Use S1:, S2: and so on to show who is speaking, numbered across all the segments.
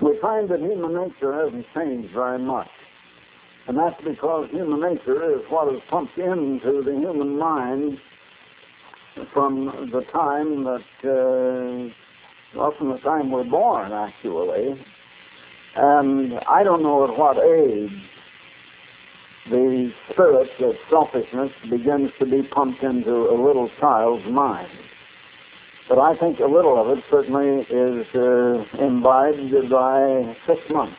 S1: we find that human nature hasn't changed very much. And that's because human nature is what is pumped into the human mind from the time that, from the time we're born, actually. And I don't know at what age the spirit of selfishness begins to be pumped into a little child's mind. But I think a little of it certainly is imbibed by 6 months.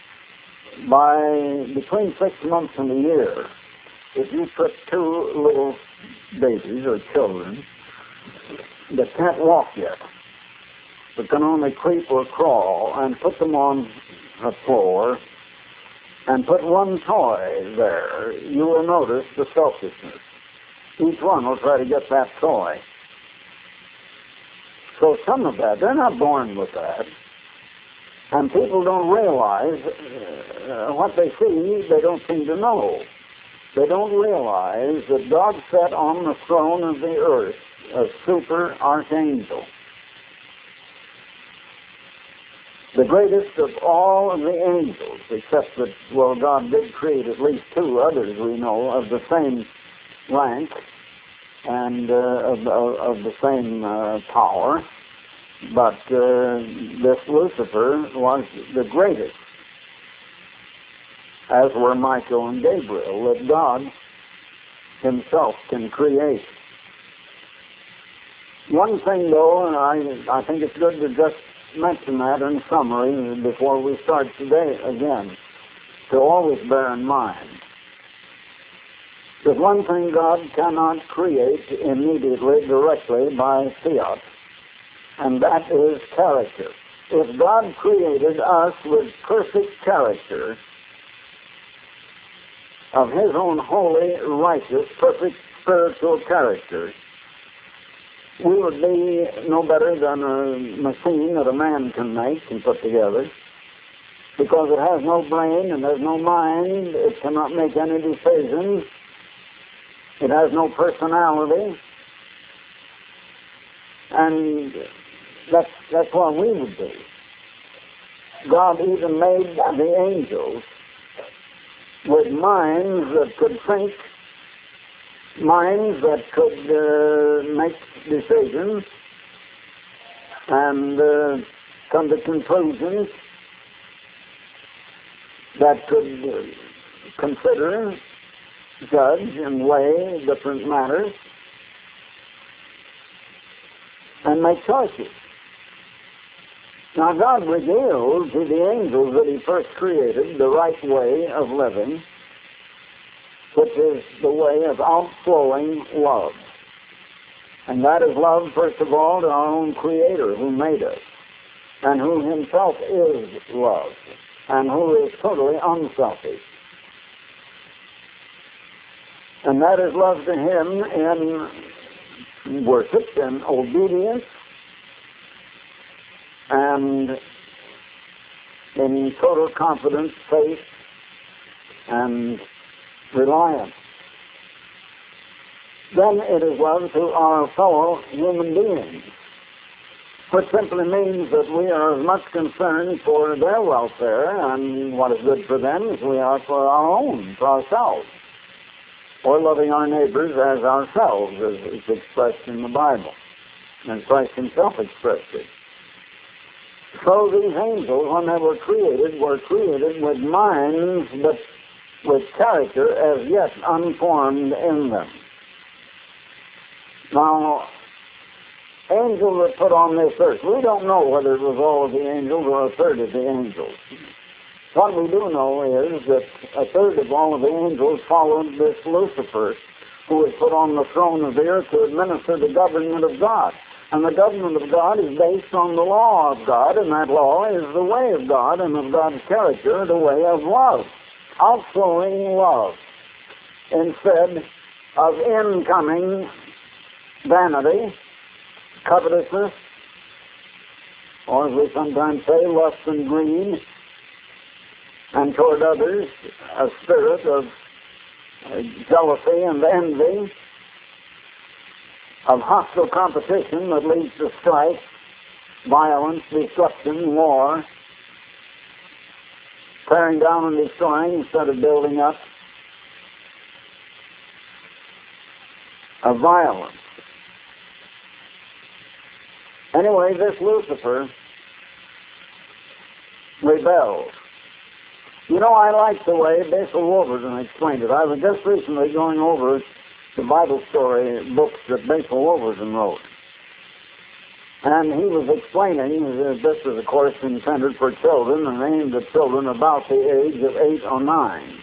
S1: By between 6 months and a year, if you put two little babies or children that can't walk yet, but can only creep or crawl, and put them on a floor and put one toy there, you will notice the selfishness. Each one will try to get that toy. So some of that, they're not born with that. And people don't realize what they see, they don't seem to know. They don't realize that God sat on the throne of the earth, a super archangel. The greatest of all of the angels, except that, well, God did create at least two others, we know, of the same rank and of the same power. But this Lucifer was the greatest, as were Michael and Gabriel, that God himself can create. One thing, though, and I think it's good to just mention that in summary before we start today again, to always bear in mind that one thing God cannot create immediately, directly by fiat, and that is character. If God created us with perfect character of his own holy, righteous, perfect spiritual character, we would be no better than a machine that a man can make and put together. Because it has no brain and has no mind, it cannot make any decisions, it has no personality, and that's what we would be. God even made the angels with minds that could think, minds that could make decisions and come to conclusions, that could consider, judge, and weigh different matters and make choices. Now God revealed to the angels that he first created the right way of living, which is the way of outflowing love. And that is love, first of all, to our own Creator who made us, and who himself is love, and who is totally unselfish. And that is love to him in worship and obedience and in total confidence, faith, and reliance. Then it is love to our fellow human beings, which simply means that we are as much concerned for their welfare and what is good for them as we are for our own, for ourselves, or loving our neighbors as ourselves, as is expressed in the Bible, and Christ himself expressed it. So these angels, when they were created with minds, but with character as yet unformed in them. Now, angels were put on this earth. We don't know whether it was all of the angels or a third of the angels. What we do know is that a third of all of the angels followed this Lucifer, who was put on the throne of the earth to administer the government of God. And the government of God is based on the law of God, and that law is the way of God and of God's character, the way of love, outflowing love, instead of incoming vanity, covetousness, or as we sometimes say, lust and greed, and toward others, a spirit of jealousy and envy, of hostile competition that leads to strife, violence, destruction, war, tearing down and destroying instead of building up, of violence. Anyway, this Lucifer rebelled. You know, I like the way Basil Wolverton explained it. I was just recently going over the Bible story books that Basil Wolverton wrote. And he was explaining, this is of course intended for children and aimed at children about the age of 8 or 9.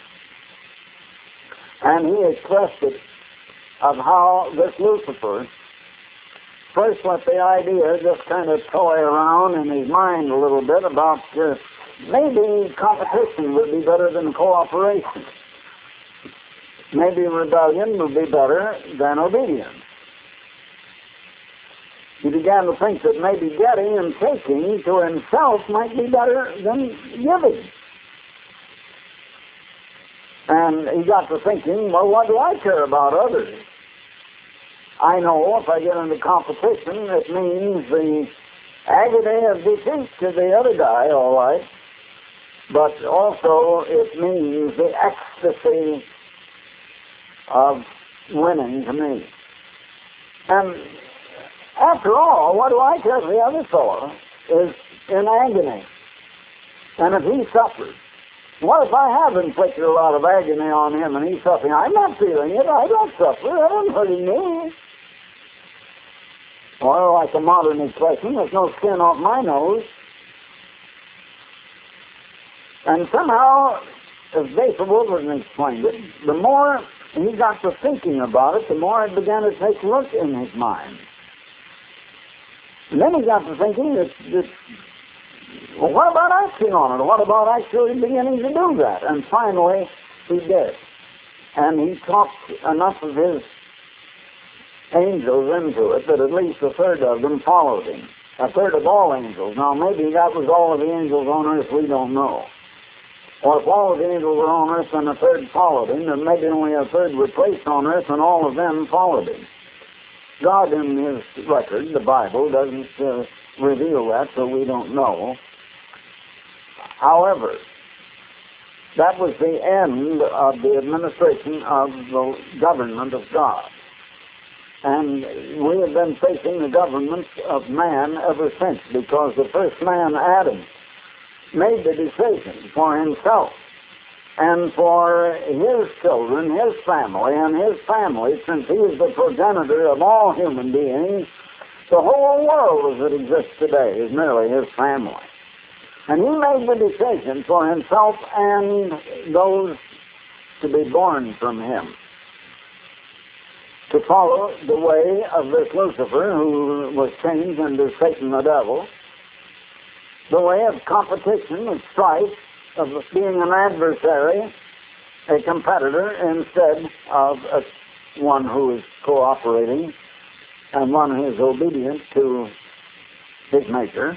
S1: And he expressed it of how this Lucifer first let the idea just kind of toy around in his mind a little bit about maybe competition would be better than cooperation. Maybe rebellion would be better than obedience. He began to think that maybe getting and taking to himself might be better than giving. And he got to thinking, well, what do I care about others? I know if I get into competition, it means the agony of defeat to the other guy, all right, but also it means the ecstasy of winning to me. And after all, what do I care if the other fellow is in agony? And if he suffers, what if I have inflicted a lot of agony on him and he's suffering? I'm not feeling it. I don't suffer. That isn't hurting me. Or like a modern expression, there's no skin off my nose. And somehow, as Basil Wolverton explained it, the more he got to thinking about it, the more it began to take root in his mind. And then he got to thinking that well, what about acting on it? What about actually beginning to do that? And finally, he did. And he talked enough of his angels into it that at least a third of them followed him. A third of all angels. Now, maybe that was all of the angels on earth, we don't know. Or if all of the angels were on earth and a third followed him, then maybe only a third were placed on earth and all of them followed him. God in his record, the Bible, doesn't reveal that, so we don't know. However, that was the end of the administration of the government of God. And we have been facing the government of man ever since, because the first man, Adam, made the decision for himself and for his children, his family, and his family, since he is the progenitor of all human beings. The whole world as it exists today is merely his family. And he made the decision for himself and those to be born from him to follow the way of this Lucifer, who was changed into Satan the devil, the way of competition, of strife, of being an adversary, a competitor, instead of one who is cooperating and one who is obedient to his maker.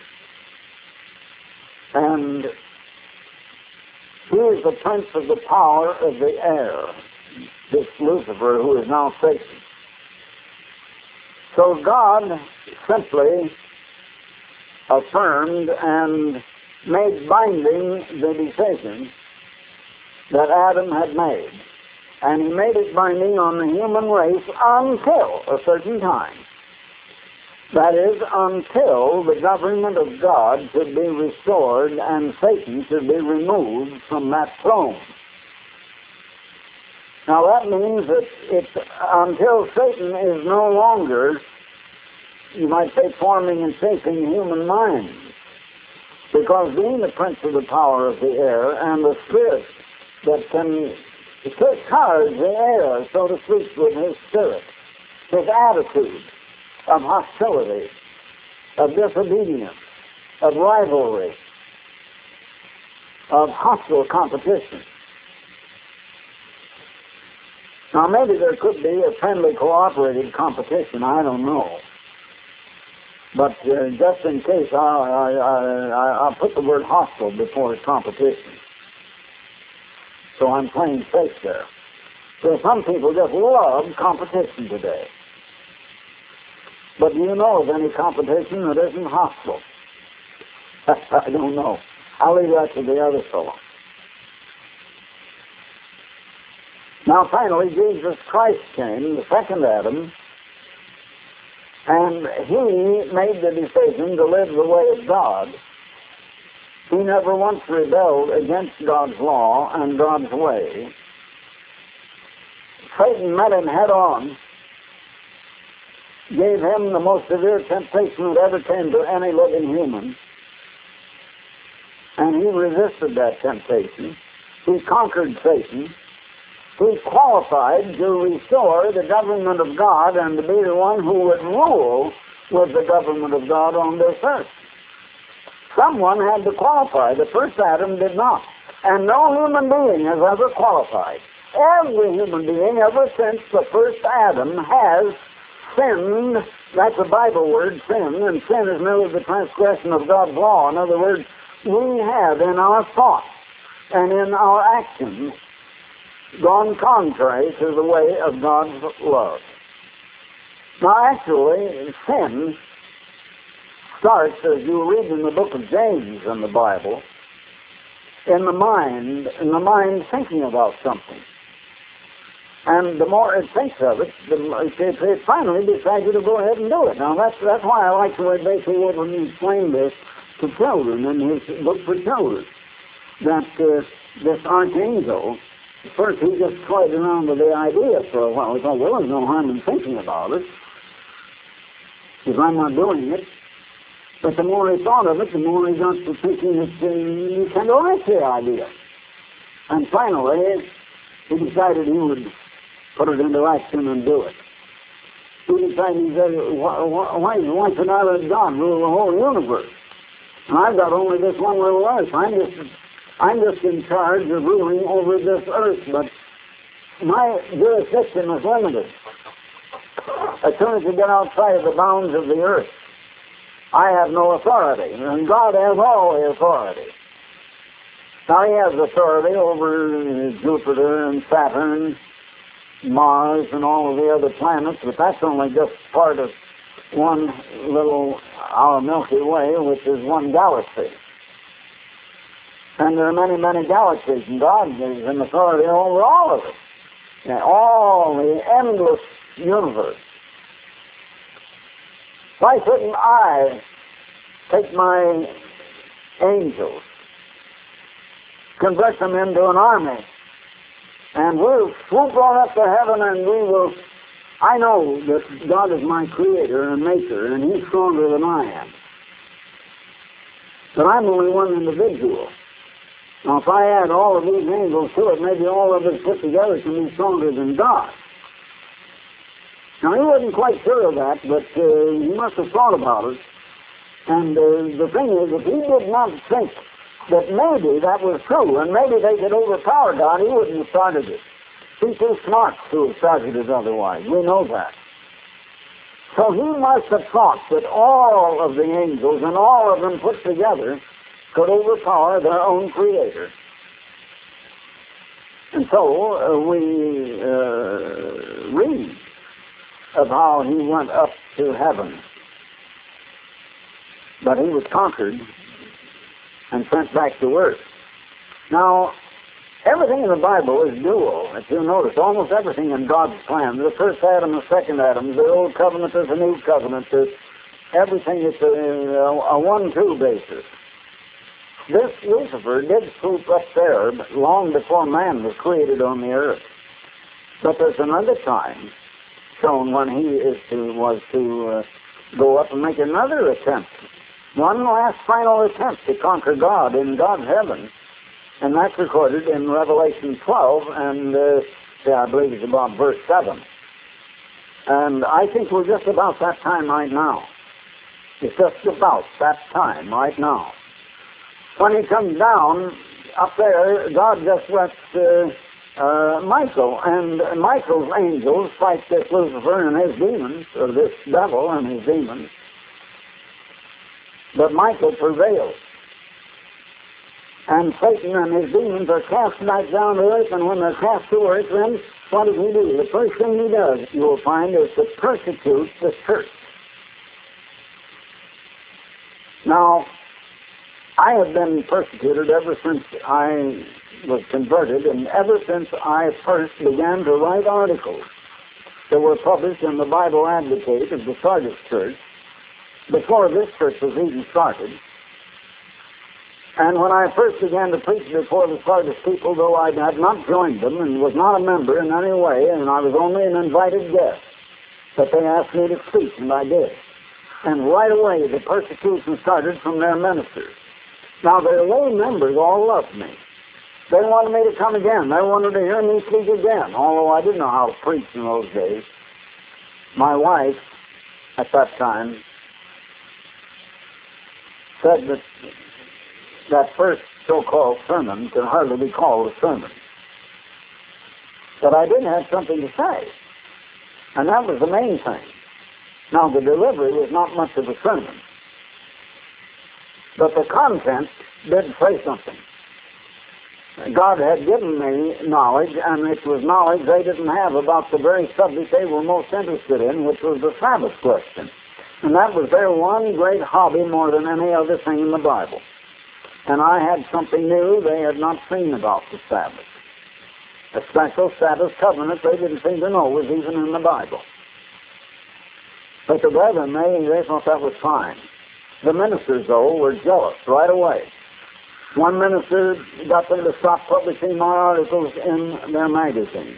S1: And he is the prince of the power of the air, this Lucifer who is now Satan. So God simply affirmed and made binding the decision that Adam had made. And he made it binding on the human race until a certain time. That is, until the government of God should be restored and Satan should be removed from that throne. Now that means that it's until Satan is no longer, you might say, forming and shaping human minds. Because being the prince of the power of the air and the spirit that can charge the air, so to speak, with his spirit, his attitude of hostility, of disobedience, of rivalry, of hostile competition. Now maybe there could be a friendly, cooperative competition, I don't know. But just in case, I'll put the word hostile before competition. So I'm playing safe there. So some people just love competition today. But do you know of any competition that isn't hostile? I don't know. I'll leave that to the other fellow. Now finally, Jesus Christ came, the second Adam, and he made the decision to live the way of God. He never once rebelled against God's law and God's way. Satan met him head on, gave him the most severe temptation that ever came to any living human, and he resisted that temptation. He conquered Satan. He qualified to restore the government of God and to be the one who would rule with the government of God on this earth. Someone had to qualify. The first Adam did not. And no human being has ever qualified. Every human being, ever since the first Adam, has sinned. That's a Bible word, sin, and sin is merely the transgression of God's law. In other words, we have in our thoughts and in our actions gone contrary to the way of God's love. Now actually, sin starts, as you read in the book of James in the Bible, in the mind thinking about something. And the more it thinks of it, it finally decides to go ahead and do it. Now that's why I like the way Baker Wood when he explained this to children in his book for children, that this archangel, first he just toyed around with the idea for a while. He thought, well, there's no harm in thinking about it, because I'm not doing it. But the more he thought of it, the more he got to thinking that you can't like the idea. And finally, he decided he would put it into action and do it. He decided, he said, why should I let God rule the whole universe? And I've got only this one little earth. I'm just in charge of ruling over this earth, but my jurisdiction is limited. As soon as you get outside of the bounds of the earth, I have no authority, and God has all the authority. Now, he has authority over Jupiter and Saturn, Mars, and all of the other planets, but that's only just part of one little, our Milky Way, which is one galaxy. And there are many, many galaxies, and God is in authority over all of it. And all the endless universe. Why shouldn't I take my angels, convert them into an army, and we'll swoop on up to heaven and we will... I know that God is my creator and maker, and he's stronger than I am. But I'm only one individual. Now, if I add all of these angels to it, maybe all of us put together can be stronger than God. Now, he wasn't quite sure of that, but he must have thought about it. And the thing is, if he did not think that maybe that was true, and maybe they could overpower God, he wouldn't have started it. He's too smart to have started it otherwise. We know that. So he must have thought that all of the angels and all of them put together could overpower their own creator. And so we read of how he went up to heaven. But he was conquered and sent back to earth. Now, everything in the Bible is dual. If you notice, almost everything in God's plan, the first Adam, the second Adam, the old covenant, there's a new covenant, everything is a 1-2 basis. This Lucifer did swoop up there long before man was created on the earth. But there's another time shown when he was to go up and make another attempt. One last final attempt to conquer God in God's heaven. And that's recorded in Revelation 12, and I believe it's about verse 7. And I think we're just about that time right now. It's just about that time right now. When he comes down up there, God just lets Michael and Michael's angels fight this Lucifer and his demons, or this devil and his demons. But Michael prevails. And Satan and his demons are cast back down to earth, and when they're cast to earth, then what does he do? The first thing he does, you will find, is to persecute the church. Now, I have been persecuted ever since I was converted, and ever since I first began to write articles that were published in the Bible Advocate of the Sardis Church, before this church was even started. And when I first began to preach before the Sardis people, though I had not joined them and was not a member in any way, and I was only an invited guest, but they asked me to speak, and I did. And right away, the persecution started from their ministers. Now, their lay members all loved me. They wanted me to come again. They wanted to hear me speak again, although I didn't know how to preach in those days. My wife, at that time, said that that first so-called sermon could hardly be called a sermon. But I did have something to say, and that was the main thing. Now, the delivery was not much of a sermon, but the content did say something. God had given me knowledge, and it was knowledge they didn't have about the very subject they were most interested in, which was the Sabbath question. And that was their one great hobby more than any other thing in the Bible. And I had something new they had not seen about the Sabbath. A special Sabbath covenant they didn't seem to know was even in the Bible. But the brethren, they thought that was fine. The ministers, though, were jealous right away. One minister got them to stop publishing my articles in their magazine.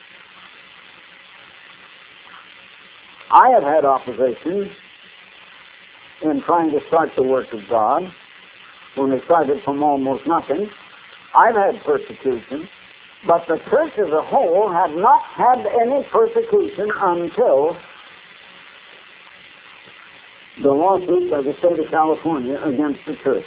S1: I have had opposition in trying to start the work of God when they started from almost nothing. I've had persecution, but the church as a whole had not had any persecution until the lawsuit by the state of California against the church.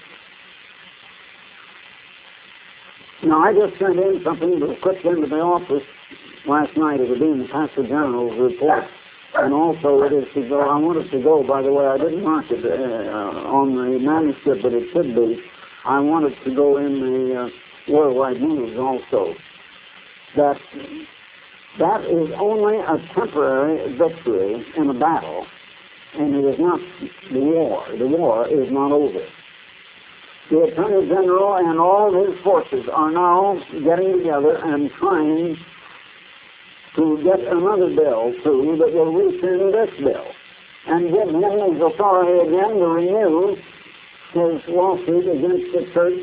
S1: Now, I just sent in something that was put into the office last night. It would be in the Pastor General's report. And also it is to go, I want it to go, by the way, I didn't mark it on the manuscript, but it should be. I want it to go in the Worldwide News also. That is only a temporary victory in a battle, and it is not the war. The war is not over. The Attorney General and all his forces are now getting together and trying to get another bill through that will rescind this bill and give him his authority again to renew his lawsuit against the church.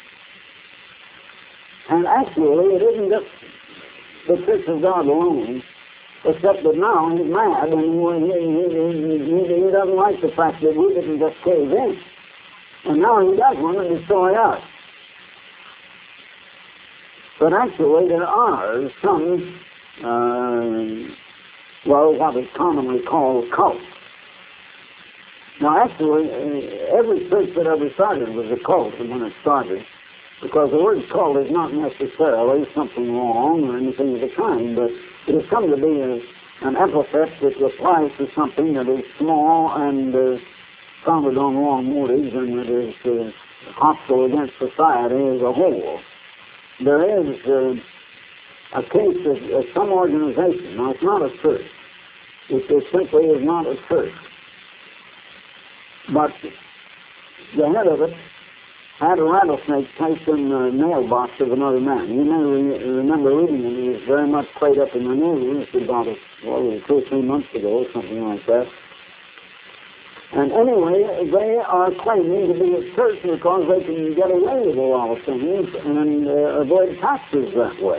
S1: And actually, it isn't just the Church of God alone, except that now he's mad and he doesn't like the fact that we didn't just cave in. And now he does want to destroy us. But actually, there are some what is commonly called cults. Now, actually, every church that ever started was a cult when it started, because the word cult is not necessarily something wrong or anything of the kind, but it has come to be an epithet that applies to something that is small and founded on wrong motives and that is hostile against society as a whole. There is a case of some organization. Now, it's not a church. It simply is not a church. But the head of it had a rattlesnake placed in the mailbox of another man. You may remember reading it. He was very much played up in the news about 2 or 3 months ago or something like that. And anyway, they are claiming to be a church because they can get away with a lot of things and avoid taxes that way.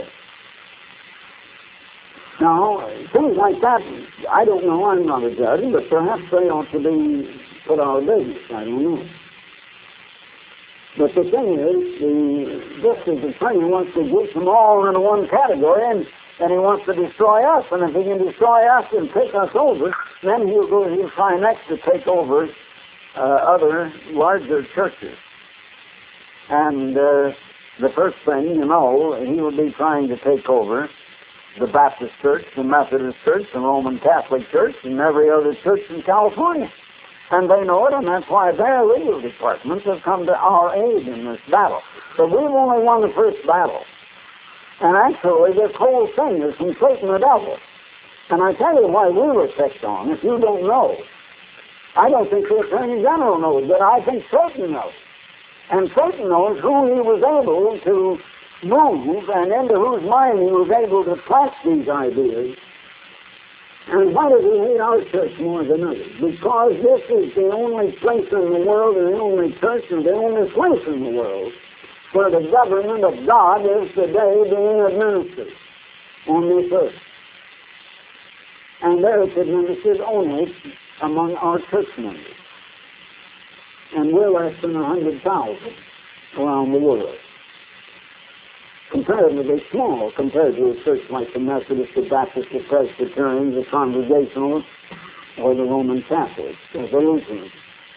S1: Now, things like that, I don't know, I'm not a judge, but perhaps they ought to be put out of business, I don't know. But the thing is, the district attorney wants to group them all into one category, and he wants to destroy us, and if he can destroy us and take us over, then he'll try next to take over other larger churches. And the first thing, you know, he will be trying to take over the Baptist Church, the Methodist Church, the Roman Catholic Church, and every other church in California. And they know it, and that's why their legal departments have come to our aid in this battle. But we've only won the first battle. And actually, this whole thing is from Satan the devil. And I tell you why we were picked on, if you don't know. I don't think the Attorney General knows, but I think Satan knows. And Satan knows who he was able to move and into whose mind he was able to plant these ideas. And why does he hate our church more than others? Because this is the only place in the world, and the only church, and the only place in the world where the government of God is today being administered on this earth. And there it's administered only among our church members. And we're less than 100,000 around the world. Comparatively small compared to a church like the Methodist, the Baptist, the Presbyterians, the Congregationalists, or the Roman Catholics, or the Lutherans.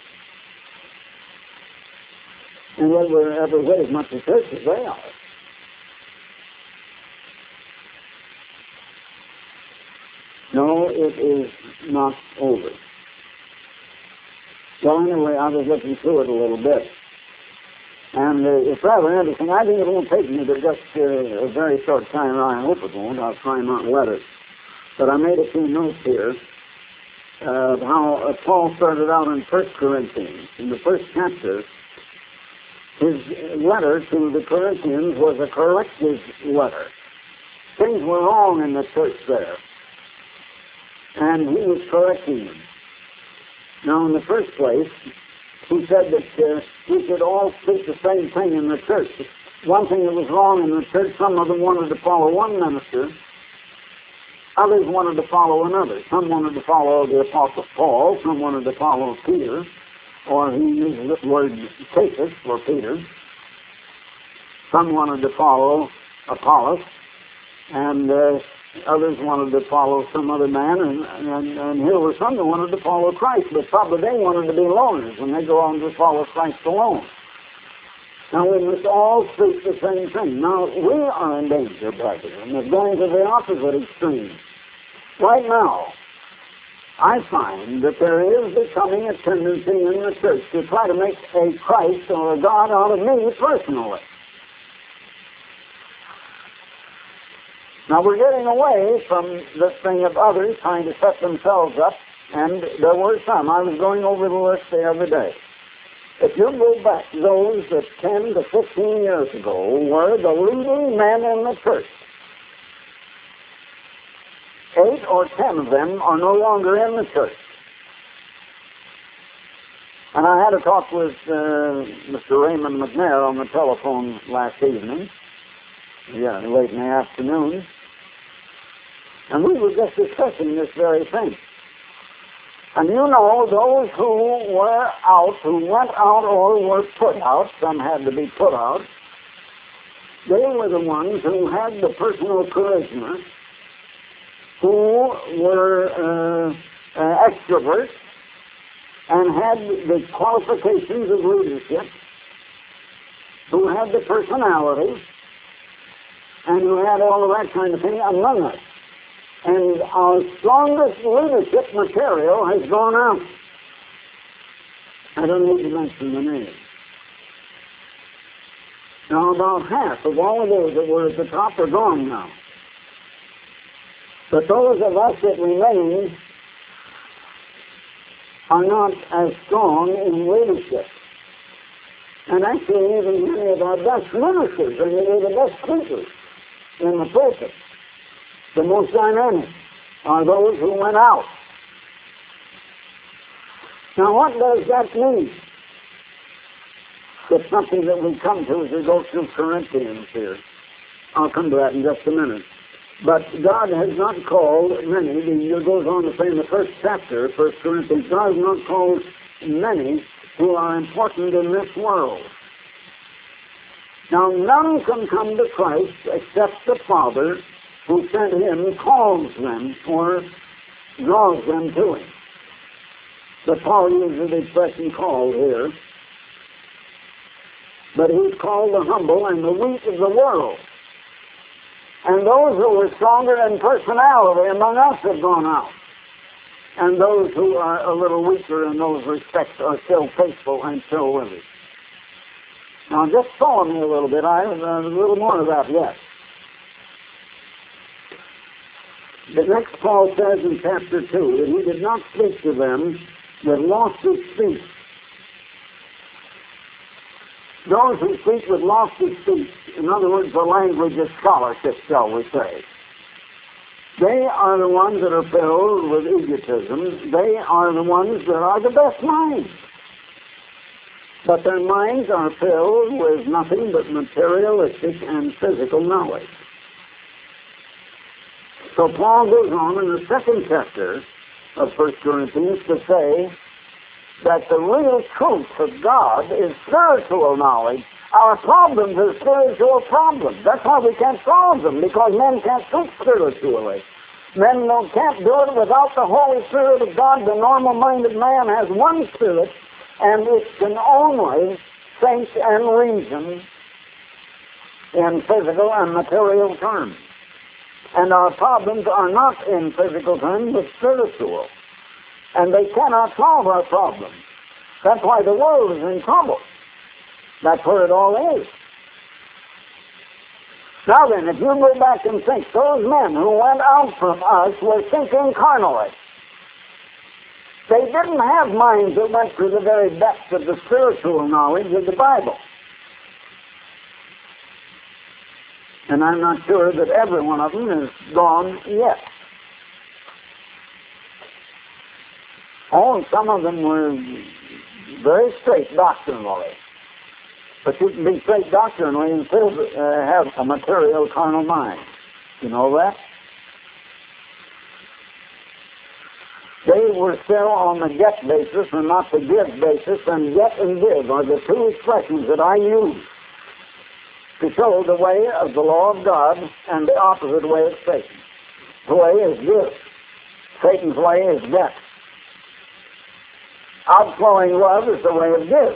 S1: And yet we're every way as much a church as they are. No, it is not over. Well, anyway, I was looking through it a little bit. And it's rather interesting. I think it won't take me to just a very short time. I hope it won't. I'll try not to let it. But I made a few notes here of how Paul started out in 1 Corinthians. In the first chapter, his letter to the Corinthians was a corrective letter. Things were wrong in the church there. And he was correcting them. Now, in the first place, he said that we should all speak the same thing in the church. One thing that was wrong in the church, some of them wanted to follow one minister. Others wanted to follow another. Some wanted to follow the Apostle Paul. Some wanted to follow Peter. Or he used the word Cephas for Peter. Some wanted to follow Apollos. And others wanted to follow some other man, and here were some that wanted to follow Christ, but probably they wanted to be loners, and they go on to follow Christ alone. Now, we must all speak the same thing. Now, we are in danger, brethren, of going to the opposite extreme. Right now, I find that there is becoming a tendency in the church to try to make a Christ or a God out of me personally. Now, we're getting away from this thing of others trying to set themselves up, and there were some. I was going over the list the other day. If you go back, those that 10 to 15 years ago were the leading men in the church. 8 or 10 of them are no longer in the church. And I had a talk with Mr. Raymond McNair on the telephone last evening, late in the afternoon. And we were just discussing this very thing. And you know, those who were out, who went out or were put out, some had to be put out, they were the ones who had the personal charisma, who were extroverts, and had the qualifications of leadership, who had the personality, and who had all of that kind of thing among us. And our strongest leadership material has gone out. I don't need to mention the name. Now, about half of all of those that were at the top are gone now. But those of us that remain are not as strong in leadership. And actually, even many of our best ministers and many of the best preachers in the pulpit, the most dynamic, are those who went out. Now, what does that mean? It's something that we come to as we go through Corinthians here. I'll come to that in just a minute. But God has not called many, it goes on to say in the first chapter, 1 Corinthians, God has not called many who are important in this world. Now, none can come to Christ except the Father who sent him calls them or draws them to him. But Paul uses the expression called here. But he's called the humble and the weak of the world. And those who are stronger in personality among us have gone out. And those who are a little weaker in those respects are still faithful and still living. Now, just follow me a little bit. I have a little more of that yet. The next Paul says in chapter 2 that he did not speak to them that lost his speech. Those who speak with lofty speech, in other words, the language of scholarship, shall we say, they are the ones that are filled with egotism. They are the ones that are the best minds. But their minds are filled with nothing but materialistic and physical knowledge. So Paul goes on in the second chapter of 1 Corinthians to say that the real truth of God is spiritual knowledge. Our problems are spiritual problems. That's why we can't solve them, because men can't think spiritually. Men can't do it without the Holy Spirit of God. The normal-minded man has one spirit, and it can only think and reason in physical and material terms. And our problems are not in physical terms, but spiritual. And they cannot solve our problems. That's why the world is in trouble. That's where it all is. Now then, if you go back and think, those men who went out from us were thinking carnally. They didn't have minds that went to the very depths of the spiritual knowledge of the Bible. And I'm not sure that every one of them is gone yet. Oh, and some of them were very straight doctrinally. But you can be straight doctrinally and still have a material carnal mind. You know that? They were still on the get basis and not the give basis, and get and give are the two expressions that I use to show the way of the law of God and the opposite way of Satan. The way is give. Satan's way is get. Outflowing love is the way of give.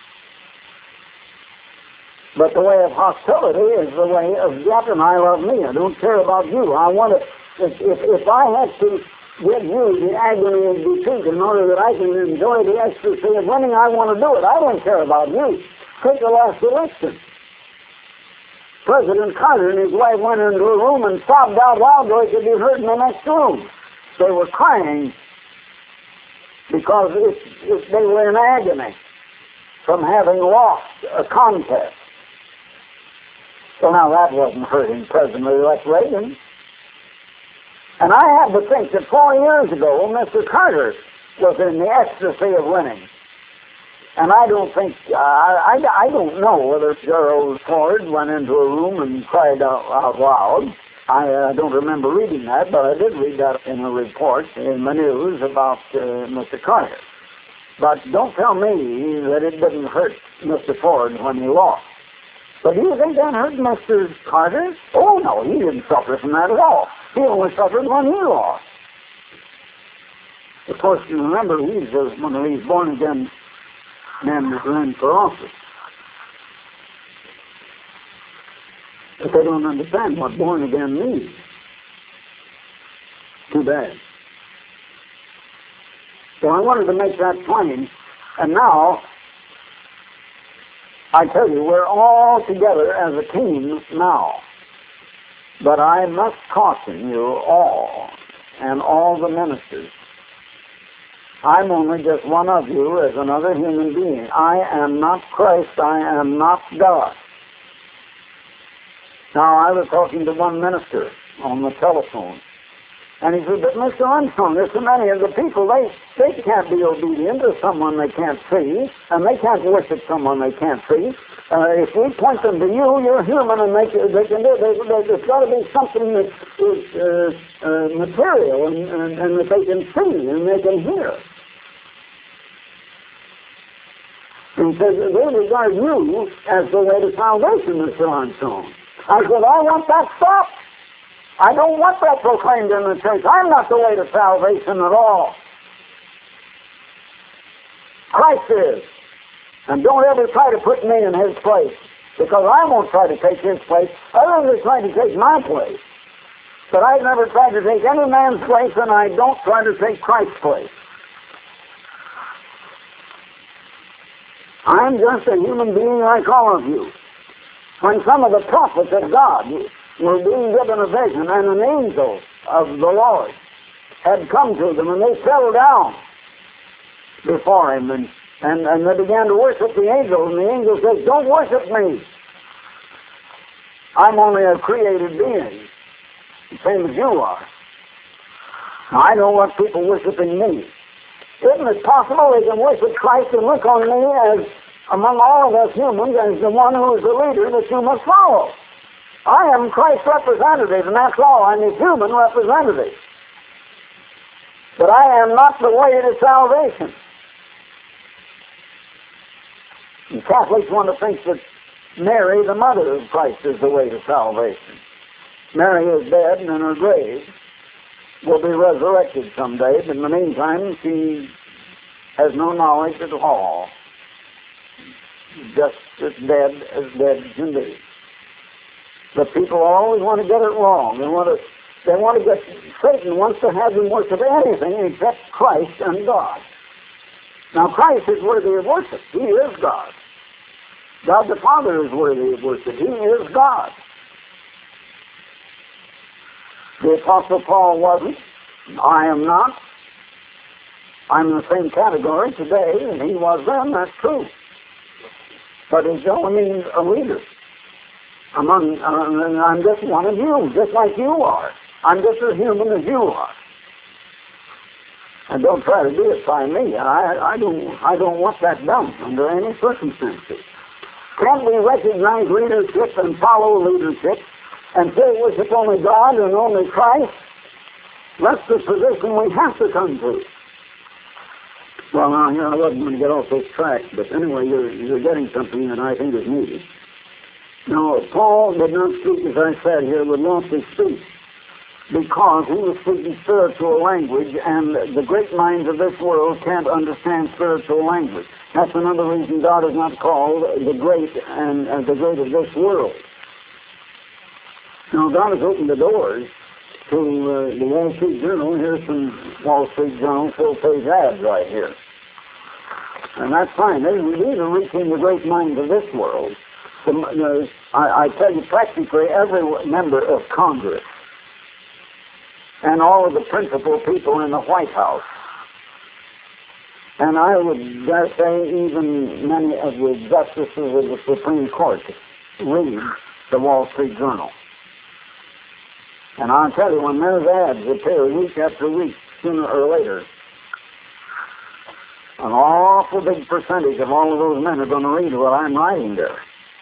S1: But the way of hostility is the way of get, and I love me. I don't care about you. I want to, if I had to give you the agony of defeat in order that I can enjoy the ecstasy of winning, I want to do it. I don't care about you. Take the last election. President Carter and his wife went into a room and sobbed out loud so it could be heard in the next room. They were crying because they were in agony from having lost a contest. So now that wasn't hurting President-elect Reagan. And I have to think that 4 years ago, Mr. Carter was in the ecstasy of winning. And I don't think, I don't know whether Gerald Ford went into a room and cried out loud. I don't remember reading that, but I did read that in a report in the news about Mr. Carter. But don't tell me that it didn't hurt Mr. Ford when he lost. But do you think that hurt Mr. Carter? Oh, no, he didn't suffer from that at all. He only suffered when he lost. Of course, you remember, he's one of these born-again men that ran for office. But they don't understand what born-again means. Too bad. So I wanted to make that plain, and now I tell you, we're all together as a team now. But I must caution you all, and all the ministers. I'm only just one of you as another human being. I am not Christ. I am not God. Now, I was talking to one minister on the telephone, and he said, but Mr. Armstrong, there's so many of the people, they can't be obedient to someone they can't see, and they can't worship someone they can't see. If we point them to you, you're human, and they can do it. There's got to be something that is material, and that they can see, and they can hear. And he says, they regard you as the way to salvation, Mr. Armstrong. I said, I want that stopped. I don't want that proclaimed in the church. I'm not the way to salvation at all. Christ is. And don't ever try to put me in his place, because I won't try to take his place. Others are trying to take my place. But I've never tried to take any man's place, and I don't try to take Christ's place. I'm just a human being like all of you. When some of the prophets of God were being given a vision, and an angel of the Lord had come to them, and they fell down before him, and And they began to worship the angels, and the angel said, don't worship me. I'm only a created being, the same as you are. Now, I don't want people worshiping me. Isn't it possible they can worship Christ and look on me as, among all of us humans, as the one who is the leader that you must follow? I am Christ's representative, and that's all. I'm his human representative. But I am not the way to salvation. And Catholics want to think that Mary, the mother of Christ, is the way to salvation. Mary is dead, and in her grave will be resurrected someday, but in the meantime, she has no knowledge at all. Just as dead can be. But people always want to get it wrong. They want to get, Satan wants to have them worship anything except Christ and God. Now, Christ is worthy of worship. He is God. God the Father is worthy of worship. He is God. The Apostle Paul wasn't. I am not. I'm in the same category today, and he was then. That's true. But he's only a leader. I'm just one of you, just like you are. I'm just as human as you are. And don't try to deify me. I don't want that done under any circumstances. Can we recognize leadership and follow leadership and say worship only God and only Christ? That's the position we have to come to. Well, now, here, I wasn't going to get off this track, but anyway, you're getting something that I think is needed. Now, Paul did not speak, as I said here, with lofty speech, because he was speaking spiritual language, and the great minds of this world can't understand spiritual language. That's another reason God is not called the great and the great of this world. Now, God has opened the doors to the Wall Street Journal. Here's some Wall Street Journal full-page ads right here. And that's fine. These are reaching the great minds of this world. I tell you, practically every member of Congress and all of the principal people in the White House, and I would dare say even many of the justices of the Supreme Court read the Wall Street Journal. And I'll tell you, when those ads appear week after week, sooner or later, an awful big percentage of all of those men are going to read what I'm writing there.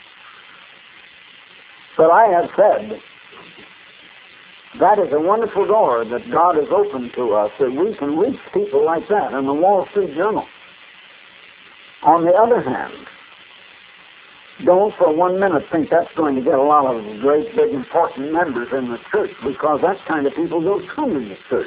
S1: But I have said, that is a wonderful door that God has opened to us, that we can reach people like that in the Wall Street Journal. On the other hand, don't for 1 minute think that's going to get a lot of great, big, important members in the church, because that kind of people don't come in the church.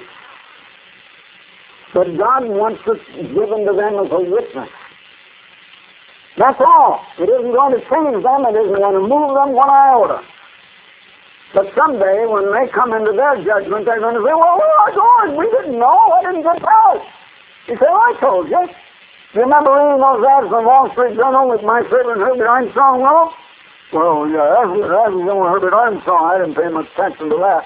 S1: But God wants it given to them as a witness. That's all. It isn't going to change them. It isn't going to move them one iota. But someday, when they come into their judgment, they're going to say, well, Lord, we didn't know. I didn't get that. You say, well, I told you. You remember reading those ads in the Wall Street Journal with my favorite Herbert Armstrong wrote? Well, yeah, that was only Herbert Armstrong. I didn't pay much attention to that.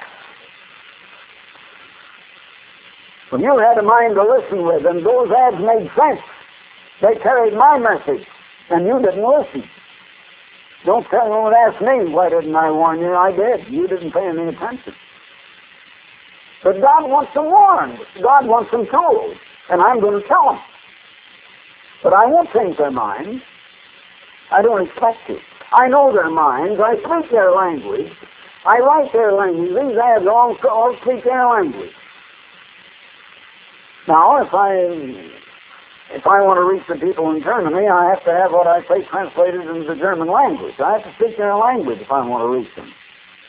S1: When you had a mind to listen with, and those ads made sense. They carried my message, and you didn't listen. Don't ask me, why didn't I warn you? I did. You didn't pay any attention. But God wants them warned. God wants them told. And I'm going to tell them. But I won't change their minds. I don't expect to. I know their minds. I speak their language. I write their language. These ads all speak their language. Now, if I want to reach the people in Germany, I have to have what I say translated into the German language. I have to speak their language if I want to reach them.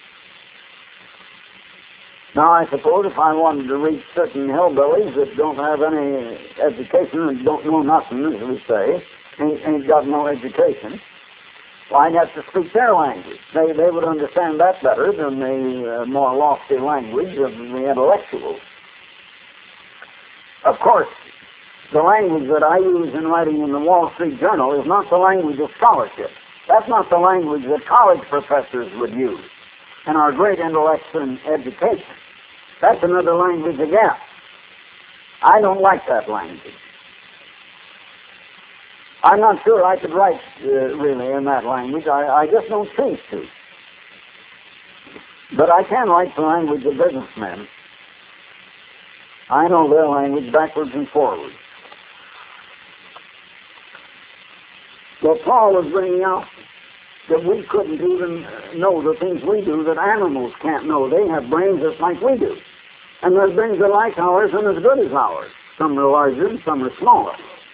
S1: Now, I suppose if I wanted to reach certain hillbillies that don't have any education and don't know nothing, as we say, ain't got no education, well, I'd have to speak their language. They would understand that better than the more lofty language of the intellectuals. Of course, the language that I use in writing in the Wall Street Journal is not the language of scholarship. That's not the language that college professors would use and our great intellects in education. That's another language again. I don't like that language. I'm not sure I could write really in that language. I just don't choose to. But I can write the language of businessmen. I know their language backwards and forwards. Well, Paul was bringing out that we couldn't even know the things we do that animals can't know. They have brains just like we do. And their brains are like ours and as good as ours. Some are larger and some are smaller.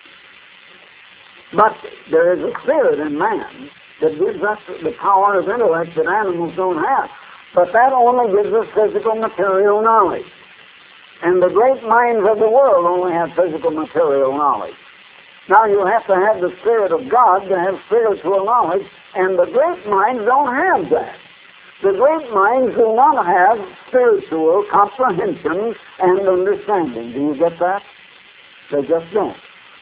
S1: But there is a spirit in man that gives us the power of intellect that animals don't have. But that only gives us physical material knowledge. And the great minds of the world only have physical material knowledge. Now you have to have the Spirit of God to have spiritual knowledge, and the great minds don't have that. The great minds do not have spiritual comprehension and understanding. Do you get that? They just don't.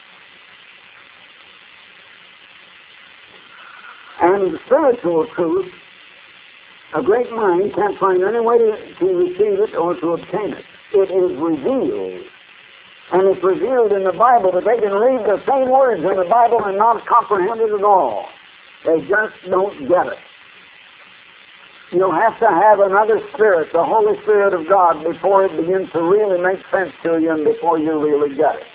S1: And spiritual truth, a great mind can't find any way to receive it or to obtain it. It is revealed. And it's revealed in the Bible that they can read the same words in the Bible and not comprehend it at all. They just don't get it. You have to have another spirit, the Holy Spirit of God, before it begins to really make sense to you and before you really get it.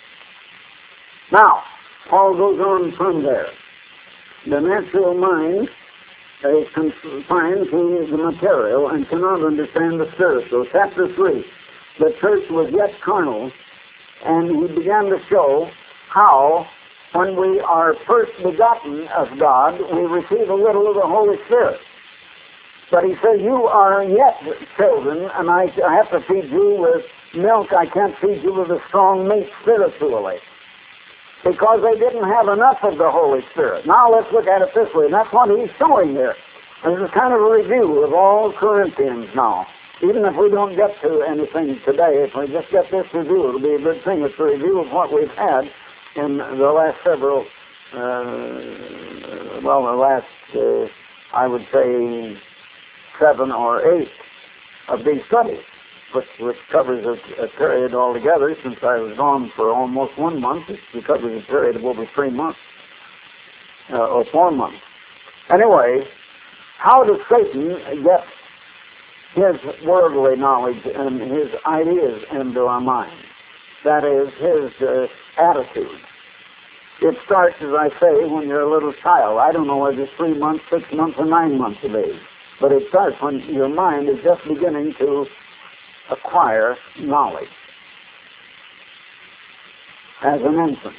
S1: Now, Paul goes on from there. The natural mind is confined to the material and cannot understand the spiritual. Chapter 3, the church was yet carnal, and he began to show how, when we are first begotten of God, we receive a little of the Holy Spirit. But he said, you are yet children, and I have to feed you with milk. I can't feed you with a strong meat spiritually, because they didn't have enough of the Holy Spirit. Now let's look at it this way, and that's what he's showing here. This is kind of a review of all Corinthians now. Even if we don't get to anything today, if we just get this review, it'll be a good thing. It's a review of what we've had in the last several, I would say 7 or 8 of these studies, which covers a period altogether. Since I was gone for almost 1 month, it covers a period of over 3 months, or 4 months. Anyway, how does Satan get his worldly knowledge and his ideas into our minds? That is, his attitude. It starts, as I say, when you're a little child. I don't know whether it's 3 months, 6 months, or 9 months of age. But it starts when your mind is just beginning to acquire knowledge as an infant.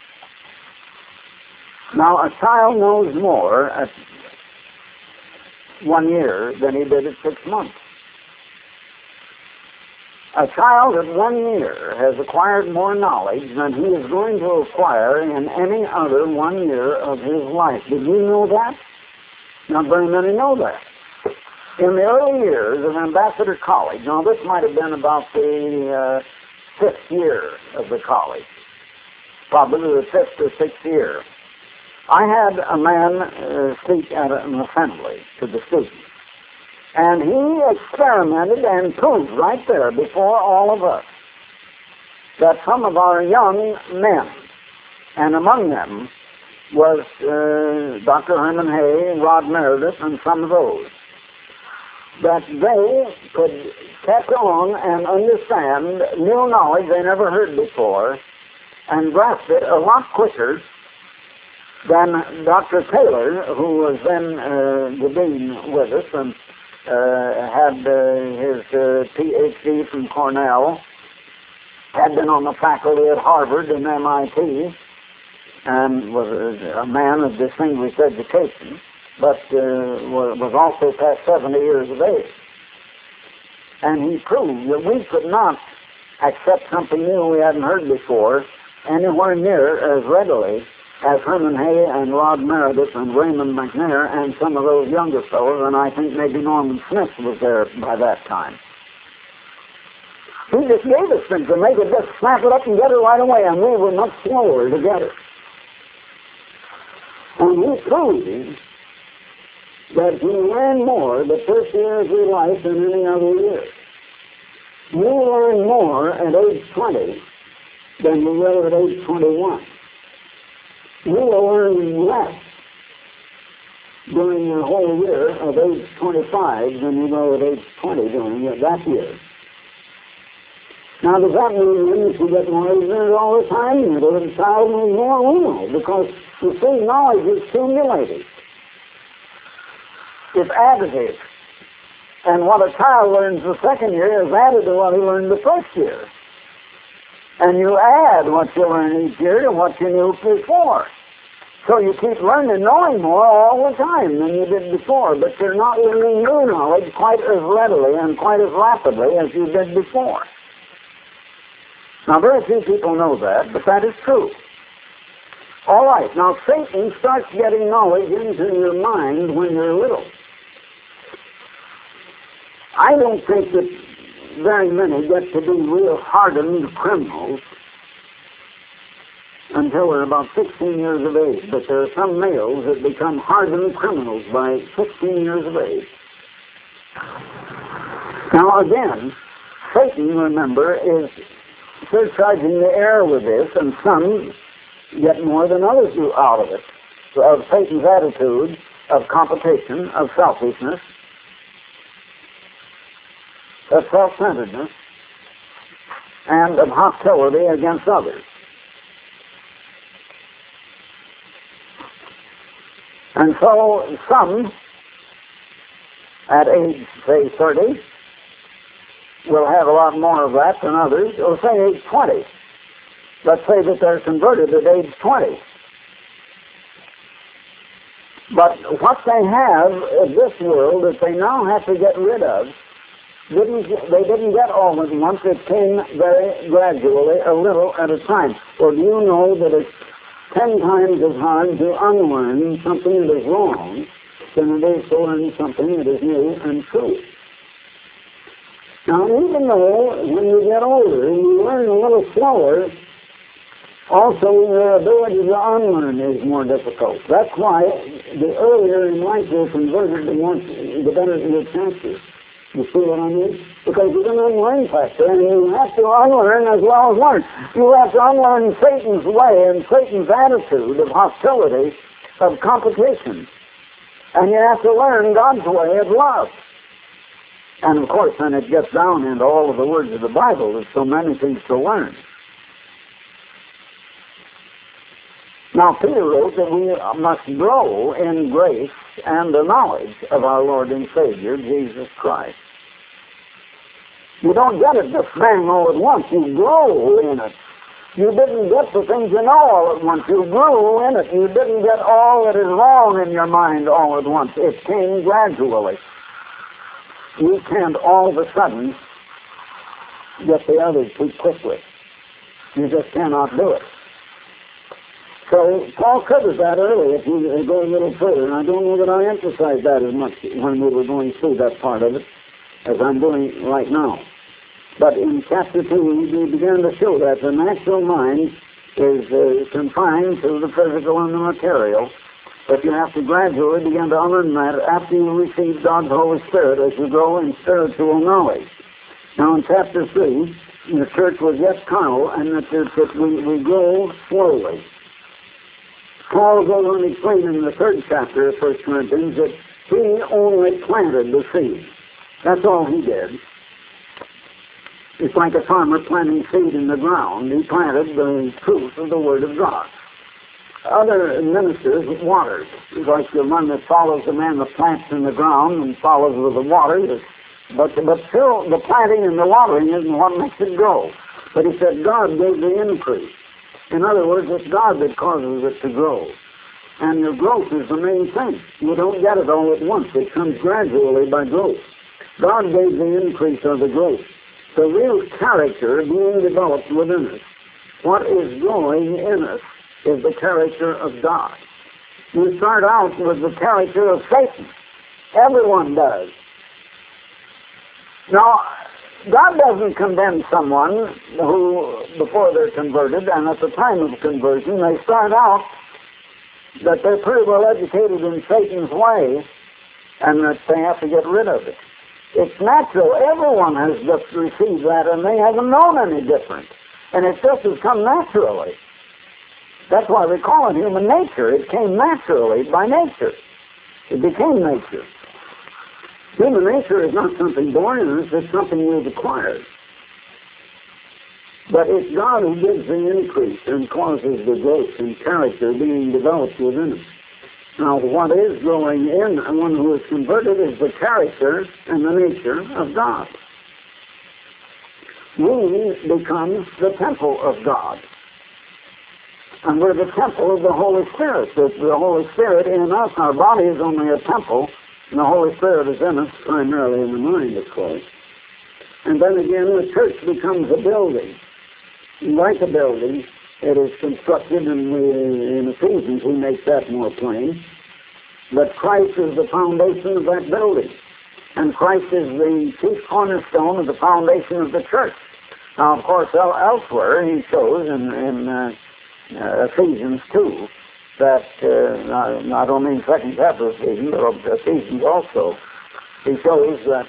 S1: Now, a child knows more at 1 year than he did at 6 months. A child at 1 year has acquired more knowledge than he is going to acquire in any other 1 year of his life. Did you know that? Not very many know that. In the early years of Ambassador College, now this might have been about the 5th year of the college, probably the 5th or 6th year, I had a man speak at an assembly to the students. And he experimented and proved right there before all of us that some of our young men, and among them was Dr. Herman Hay, Rod Meredith, and some of those, that they could catch on and understand new knowledge they never heard before and grasp it a lot quicker than Dr. Taylor, who was then the dean with us and had his Ph.D. from Cornell, had been on the faculty at Harvard and MIT, and was a man of distinguished education, but was also past 70 years of age. And he proved that we could not accept something new we hadn't heard before anywhere near as readily as Herman Hay and Rod Meredith and Raymond McNair and some of those younger fellows, and I think maybe Norman Smith was there by that time. He just gave us things and they could just snap it up and get it right away, and we were much slower to get it. And he proved that you learn more the first year of your life than any other year. You learn more at age 20 than you will at age 21. you will learn less during your whole year of age 25 than you will at age 20 during that year. Now, does that mean that you get more ignorant all the time? You know, the child knows more? We know, because you see, knowledge is cumulative. It's additive. And what a child learns the second year is added to what he learned the first year. And you add what you learn each year to what you knew before. So you keep learning, knowing more all the time than you did before, but you're not learning new knowledge quite as readily and quite as rapidly as you did before. Now, very few people know that, but that is true. All right, now Satan starts getting knowledge into your mind when you're little. I don't think that very many get to be real hardened criminals until they're about 16 years of age, but there are some males that become hardened criminals by 16 years of age. Now again, Satan, remember, is surcharging the air with this, and some get more than others do out of it, of Satan's attitude of competition, of selfishness, of self-centeredness, and of hostility against others. And so some, at age, say, 30, will have a lot more of that than others, or say age 20. Let's say that they're converted at age 20. But what they have in this world that they now have to get rid of, they didn't get all at once. It came very gradually, a little at a time. Well, do you know that it's 10 times as hard to unlearn something that is wrong than it is to learn something that is new and true? Now, even though when you get older, you learn a little slower, also your ability to unlearn is more difficult. That's why the earlier in life you're converted, the better your chances. You see what I mean? Because you're an unlearn factor, and you have to unlearn as well as learn. You have to unlearn Satan's way and Satan's attitude of hostility, of competition. And you have to learn God's way of love. And of course, then it gets down into all of the words of the Bible. There's so many things to learn. Now, Peter wrote that we must grow in grace and the knowledge of our Lord and Savior, Jesus Christ. You don't get it just bang all at once. You grow in it. You didn't get the things you know all at once. You grew in it. You didn't get all that is wrong in your mind all at once. It came gradually. You can't all of a sudden get the others too quickly. You just cannot do it. So Paul covered that earlier, if you go a little further, and I don't know that I emphasized that as much when we were going through that part of it as I'm doing right now. But in chapter 2, we began to show that the natural mind is confined to the physical and the material, but you have to gradually begin to unlearn that after you receive God's Holy Spirit as you grow in spiritual knowledge. Now in chapter 3, the church was yet carnal, and that we grow slowly. Paul goes on to explain in the 3rd chapter of 1 Corinthians that he only planted the seed. That's all he did. It's like a farmer planting seed in the ground. He planted the truth of the Word of God. Other ministers watered, like the one that follows the man that plants in the ground and follows with the water. But still, the planting and the watering isn't what makes it grow. But he said God gave the increase. In other words, it's God that causes it to grow. And your growth is the main thing. You don't get it all at once. It comes gradually by growth. God gave the increase of the growth. The real character being developed within us. What is growing in us is the character of God. You start out with the character of Satan. Everyone does. Now, God doesn't condemn someone who, before they're converted, and at the time of conversion, they start out that they're pretty well educated in Satan's way, and that they have to get rid of it. It's natural. Everyone has just received that, and they haven't known any different. And it just has come naturally. That's why we call it human nature. It came naturally by nature. It became nature. Human nature is not something born in us, it's something we've acquired. But it's God who gives the increase and causes the growth and character being developed within us. Now, what is growing in one who is converted is the character and the nature of God. We become the temple of God. And we're the temple of the Holy Spirit. The Holy Spirit in us, our body is only a temple, and the Holy Spirit is in us, primarily in the mind, of course. And then again, the church becomes a building. Like a building, it is constructed, and in Ephesians we make that more plain. But Christ is the foundation of that building. And Christ is the chief cornerstone of the foundation of the church. Now, of course, elsewhere he shows in Ephesians 2 that, I don't mean second chapter of Ephesians, but Ephesians also, he shows that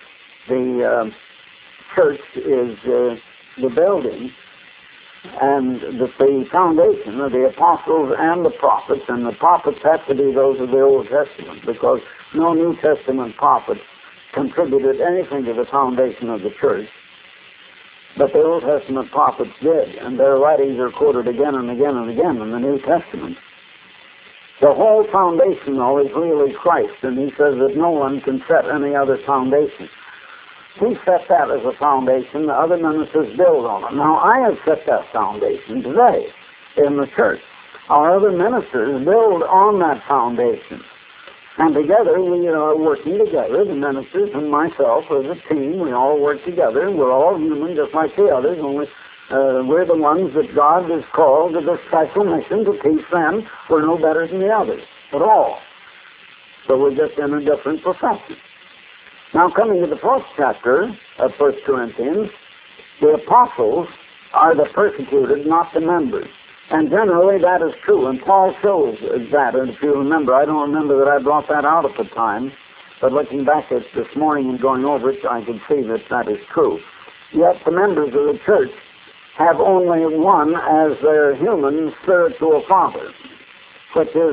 S1: the church is the building, and that the foundation of the apostles and the prophets have to be those of the Old Testament, because no New Testament prophet contributed anything to the foundation of the church, but the Old Testament prophets did, and their writings are quoted again and again and again in the New Testament. The whole foundation, though, is really Christ, and he says that no one can set any other foundation. He set that as a foundation, the other ministers build on it. Now, I have set that foundation today in the church. Our other ministers build on that foundation. And together, we are working together, the ministers and myself as a team, we all work together, and we're all human just like the others, only we're the ones that God has called to this special mission to teach them. We're no better than the others at all. So we're just in a different profession. Now, coming to the 4th chapter of 1 Corinthians, the apostles are the persecuted, not the members. And generally that is true, and Paul shows that. And if you remember, I don't remember that I brought that out at the time, but looking back at this morning and going over it, I can see that that is true. Yet the members of the church have only one as their human spiritual father, which is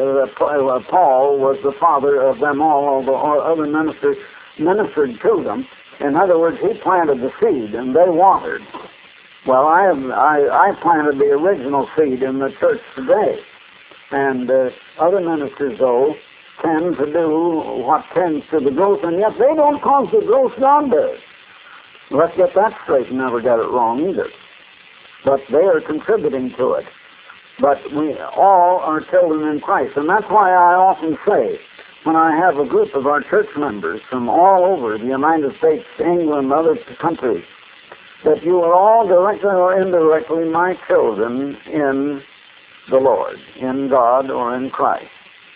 S1: Paul was the father of them all the other ministers ministered to them. In other words, he planted the seed and they watered. Well, I planted the original seed in the church today. And other ministers, though, tend to do what tends to the growth, and yet they don't cause the growth God does. Let's get that straight and never get it wrong either. But they are contributing to it. But we all are children in Christ. And that's why I often say, when I have a group of our church members from all over the United States, England, other countries, that you are all directly or indirectly my children in the Lord, in God or in Christ.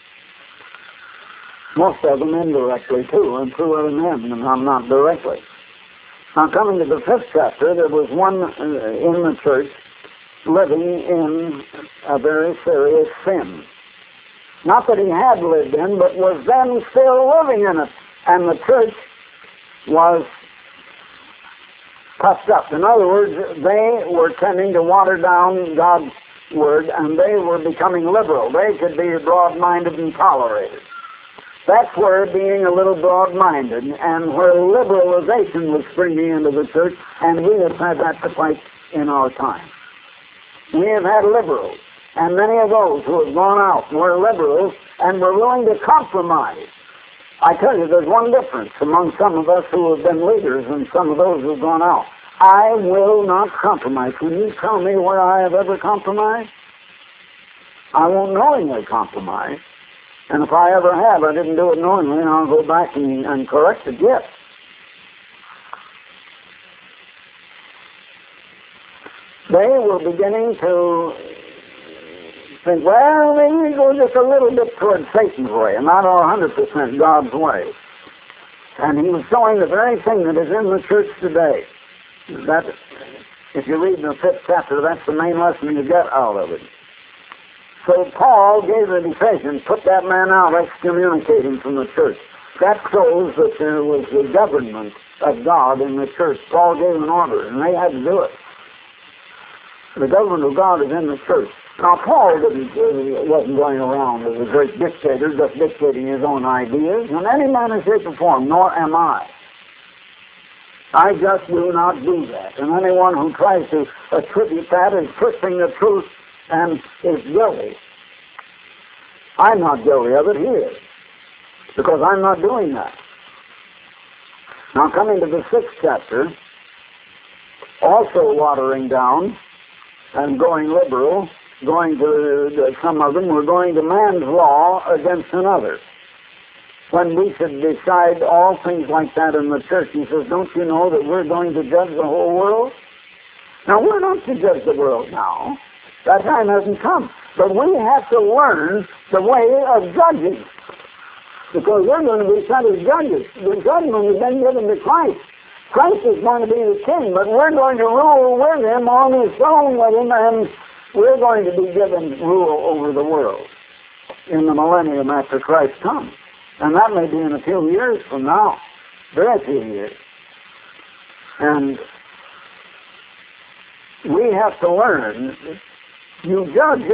S1: Most of them indirectly too, and through other men, and I'm not directly. Now, coming to the 5th chapter, there was one in the church living in a very serious sin. Not that he had lived in, but was then still living in it. And the church was puffed up. In other words, they were tending to water down God's word, and they were becoming liberal. They could be broad-minded and tolerated. That's where being a little broad-minded and where liberalization was springing into the church, and we have had that to fight in our time. We have had liberals, and many of those who have gone out were liberals and were willing to compromise. I tell you, there's one difference among some of us who have been leaders and some of those who have gone out. I will not compromise. Can you tell me where I have ever compromised? I won't knowingly compromise. And if I ever have, I didn't do it knowingly, and I'll go back and correct it yet. They were beginning to think, well, maybe go just a little bit towards Satan's way and not 100% God's way. And he was showing the very thing that is in the church today. That, if you read the 5th chapter, that's the main lesson you get out of it. So Paul gave a decision, put that man out, excommunicate him from the church. That shows that there was the government of God in the church. Paul gave an order, and they had to do it. The government of God is in the church. Now, Paul wasn't going around as a great dictator, just dictating his own ideas in any manner, shape, or form, nor am I. I just do not do that. And anyone who tries to attribute that is twisting the truth and is guilty. I'm not guilty of it, he is, because I'm not doing that. Now, coming to the 6th chapter, also watering down and going liberal, going to some of them were going to man's law against another. When we should decide all things like that in the church, he says, don't you know that we're going to judge the whole world? Now, we're not to judge the world now. That time hasn't come. But we have to learn the way of judging, because we're going to be set as judges. The judgment has been given to Christ. Christ is going to be the king, but we're going to rule with him on his throne with him, and we're going to be given rule over the world in the millennium after Christ comes. And that may be in a few years from now, very few years. And we have to learn, you judge,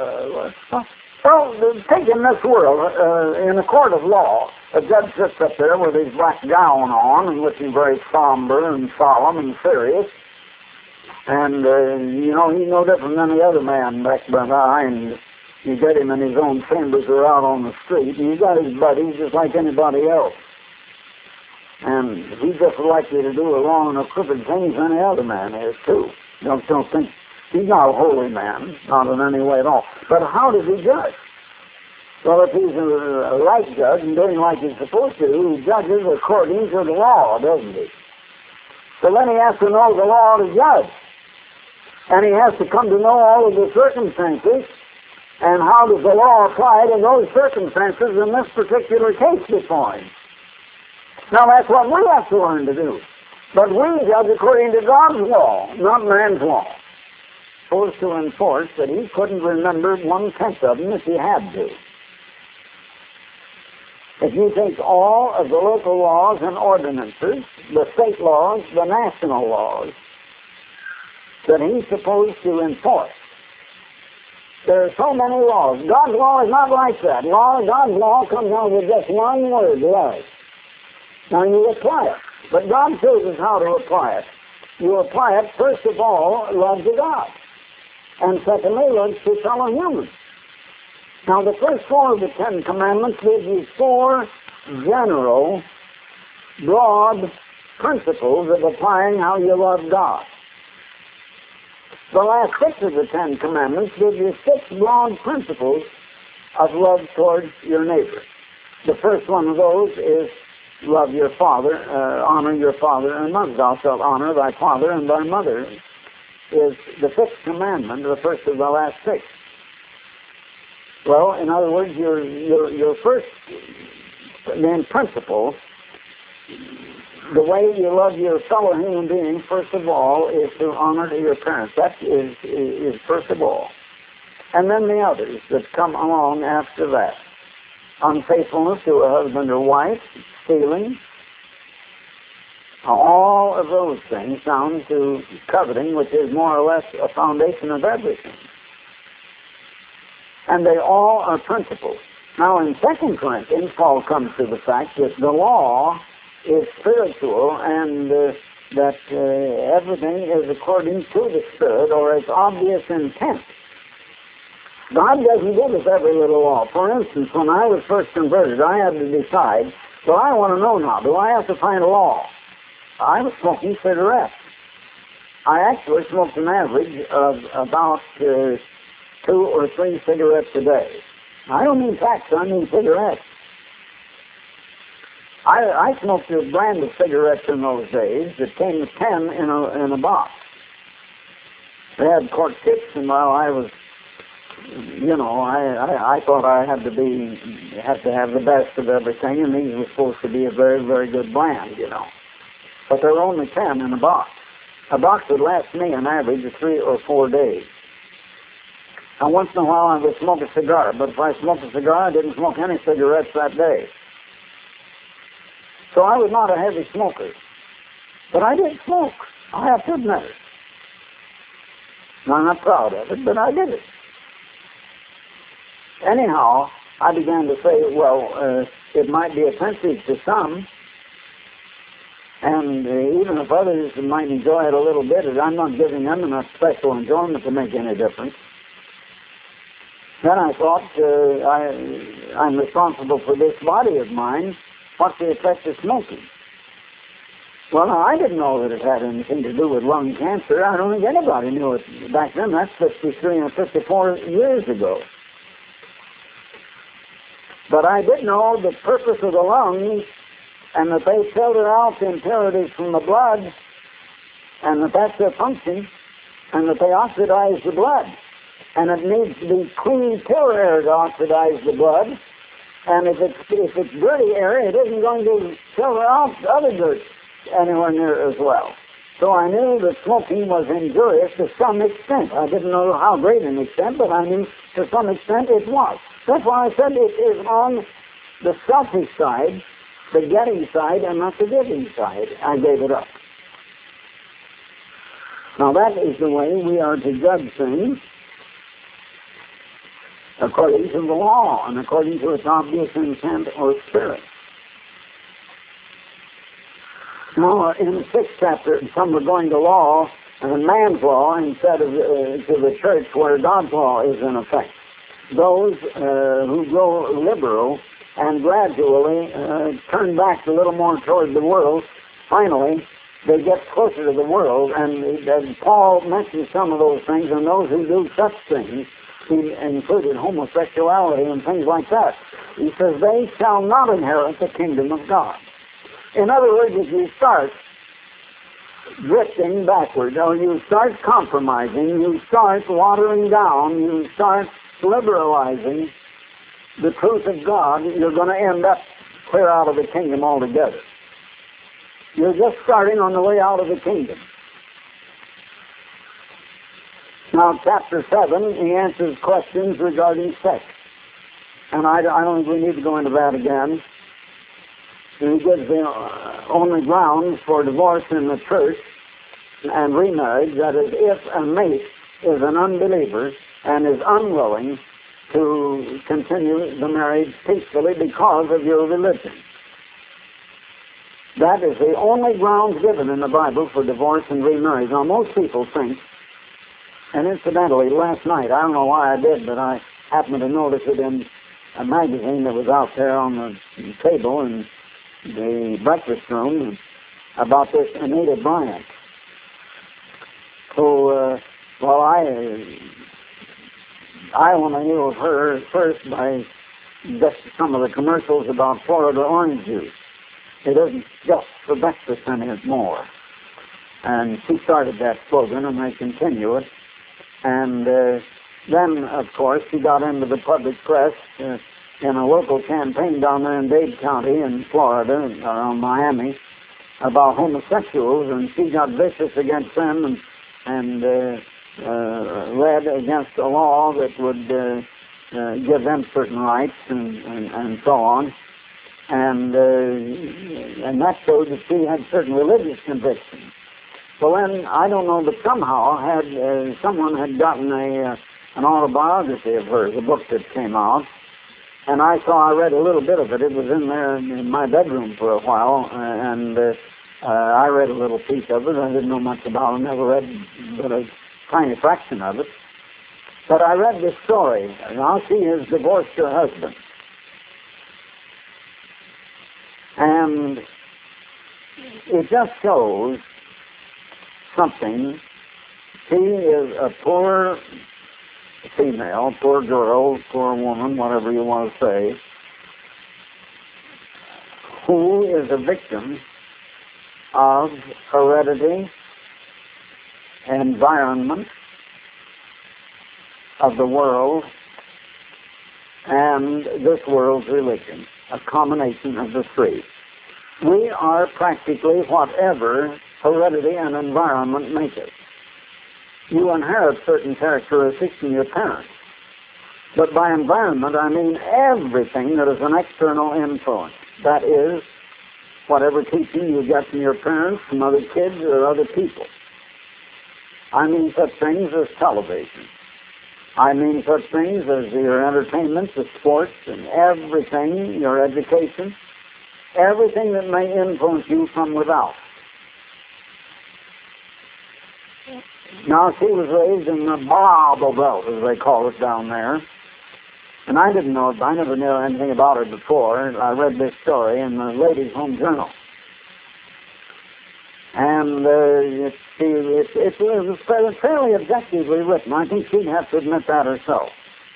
S1: take in this world, in a court of law, a judge sits up there with his black gown on and looking very somber and solemn and serious. And, he's no different than the other man back behind. You get him in his own chambers or out on the street, and he's got his buddies just like anybody else. And he's just likely to do a wrong and a crooked thing as any other man is, too. Don't think he's not a holy man, not in any way at all. But how does he judge? Well, if he's a right judge and doing like he's supposed to, he judges according to the law, doesn't he? So then he has to know the law to judge. And he has to come to know all of the circumstances and how does the law apply to those circumstances in this particular case before him. Now, that's what we have to learn to do. But we judge according to God's law, not man's law. Supposed to enforce that he couldn't remember 1/10 of them if he had to. If you take all of the local laws and ordinances, the state laws, the national laws, that he's supposed to enforce, there are so many laws. God's law is not like that. God's law comes out with just one word, love. Now you apply it. But God chooses how to apply it. You apply it, first of all, love to God. And secondly, love to fellow humans. Now the first 4 of the 10 Commandments give you 4 general, broad principles of applying how you love God. The last 6 of the 10 Commandments give you 6 broad principles of love towards your neighbor. The first one of those is love your father, honor your father and mother. Thou shalt honor thy father and thy mother is the 5th commandment, the first of the last 6. Well, in other words, your first main principle, the way you love your fellow human being, first of all, is to honor your parents. That is first of all. And then the others that come along after that. Unfaithfulness to a husband or wife, stealing, all of those things down to coveting, which is more or less a foundation of everything. And they all are principles. Now in 2 Corinthians, Paul comes to the fact that the law is spiritual and that everything is according to the Spirit or its obvious intent. God doesn't give us every little law. For instance, when I was first converted, I had to decide, well, I want to know now, do I have to find a law? I was smoking cigarettes. I actually smoked an average of about 2 or 3 cigarettes a day. I don't mean packs, I mean cigarettes. I smoked a brand of cigarettes in those days that came with 10 in a box. They had cork tips, and while I was, I thought I had to have the best of everything, and these were supposed to be a very, very good brand, But there were only 10 in a box. A box would last me an average of 3 or 4 days. And once in a while I would smoke a cigar, but if I smoked a cigar, I didn't smoke any cigarettes that day. So I was not a heavy smoker. But I did smoke. I have to admit it. I'm not proud of it, but I did it. Anyhow, I began to say, well, it might be offensive to some, and even if others might enjoy it a little bit, I'm not giving them enough special enjoyment to make any difference. Then I thought, I'm responsible for this body of mine. What's the effect of smoking? Well, now, I didn't know that it had anything to do with lung cancer. I don't think anybody knew it back then. That's 53 and 54 years ago. But I did know the purpose of the lungs, and that they filter out the impurities from the blood, and that that's their function, and that they oxidize the blood. And it needs to be clean, pure air to oxidize the blood. And if it's dirty air, it isn't going to filter out other dirt anywhere near as well. So I knew that smoking was injurious to some extent. I didn't know how great an extent, but I knew to some extent it was. That's why I said it is on the selfish side, the getting side, and not the giving side. I gave it up. Now that is the way we are to judge things, according to the law and according to its obvious intent or spirit. Now, in the 6th chapter, some are going to law and man's law instead of to the church where God's law is in effect. Those who grow liberal and gradually turn back a little more toward the world, finally, they get closer to the world, and Paul mentions some of those things, and those who do such things, he included homosexuality and things like that. He says, they shall not inherit the kingdom of God. In other words, if you start drifting backward, or you start compromising, you start watering down, you start liberalizing the truth of God, you're going to end up clear out of the kingdom altogether. You're just starting on the way out of the kingdom. Now, chapter 7, he answers questions regarding sex. And I don't think we need to go into that again. He gives the only grounds for divorce in the church and remarriage, that is, if a mate is an unbeliever and is unwilling to continue the marriage peacefully because of your religion. That is the only grounds given in the Bible for divorce and remarriage. Now, most people think, and incidentally, last night, I don't know why I did, but I happened to notice it in a magazine that was out there on the table in the breakfast room about this Anita Bryant. So, well, I only knew of her first by just some of the commercials about Florida orange juice. It isn't just for breakfast anymore. And she started that slogan, and they continue it. And then, of course, she got into the public press in a local campaign down there in Dade County in Florida, around Miami, about homosexuals, and she got vicious against them and led against a law that would give them certain rights and so on. And that showed that she had certain religious convictions. So then, I don't know, but somehow someone had gotten an autobiography of hers, a book that came out, and I read a little bit of it. It was in there in my bedroom for a while, and I read a little piece of it. I didn't know much about it, never read but a tiny fraction of it. But I read this story. Now she has divorced her husband. And it just shows something. She is a poor female, poor girl, poor woman, whatever you want to say, who is a victim of heredity, environment, of the world, and this world's religion, a combination of the three. We are practically whatever heredity and environment make us. You inherit certain characteristics from your parents. But by environment, I mean everything that is an external influence. That is, whatever teaching you get from your parents, from other kids, or other people. I mean such things as television, I mean such things as your entertainment, the sports, and everything, your education, everything that may influence you from without. Now, she was raised in the Bible Belt, as they call it down there. And I didn't know, I never knew anything about her before. I read this story in the Ladies' Home Journal. And it was fairly objectively written. I think she'd have to admit that herself.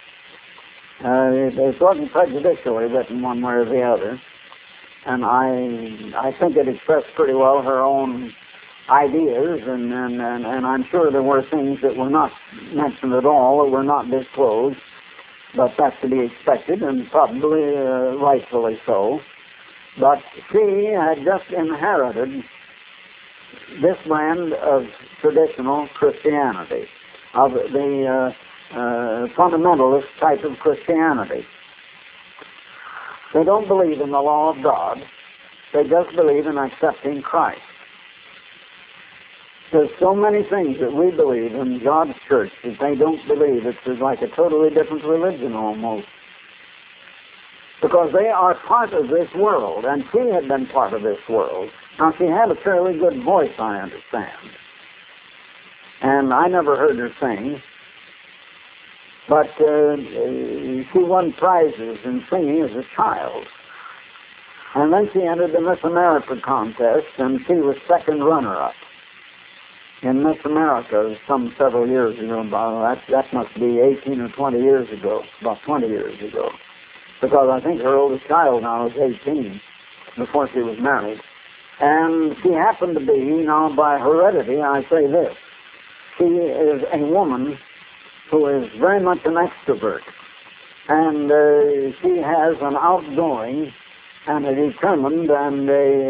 S1: It wasn't prejudicially written one way or the other. And I think it expressed pretty well her own ideas, and I'm sure there were things that were not mentioned at all or were not disclosed, but that's to be expected, and probably rightfully so. But she had just inherited this brand of traditional Christianity, of the fundamentalist type of Christianity. They don't believe in the law of God. They just believe in accepting Christ. There's so many things that we believe in God's church that they don't believe. It's like a totally different religion almost. Because they are part of this world, and she had been part of this world. Now, she had a fairly good voice, I understand. And I never heard her sing. But she won prizes in singing as a child. And then she entered the Miss America contest, and she was second runner-up in Miss America some several years ago. That must be 18 or 20 years ago, about 20 years ago. Because I think her oldest child now is 18, before she was married. And she happened to be, now by heredity, I say this, she is a woman who is very much an extrovert. And she has an outgoing and a determined and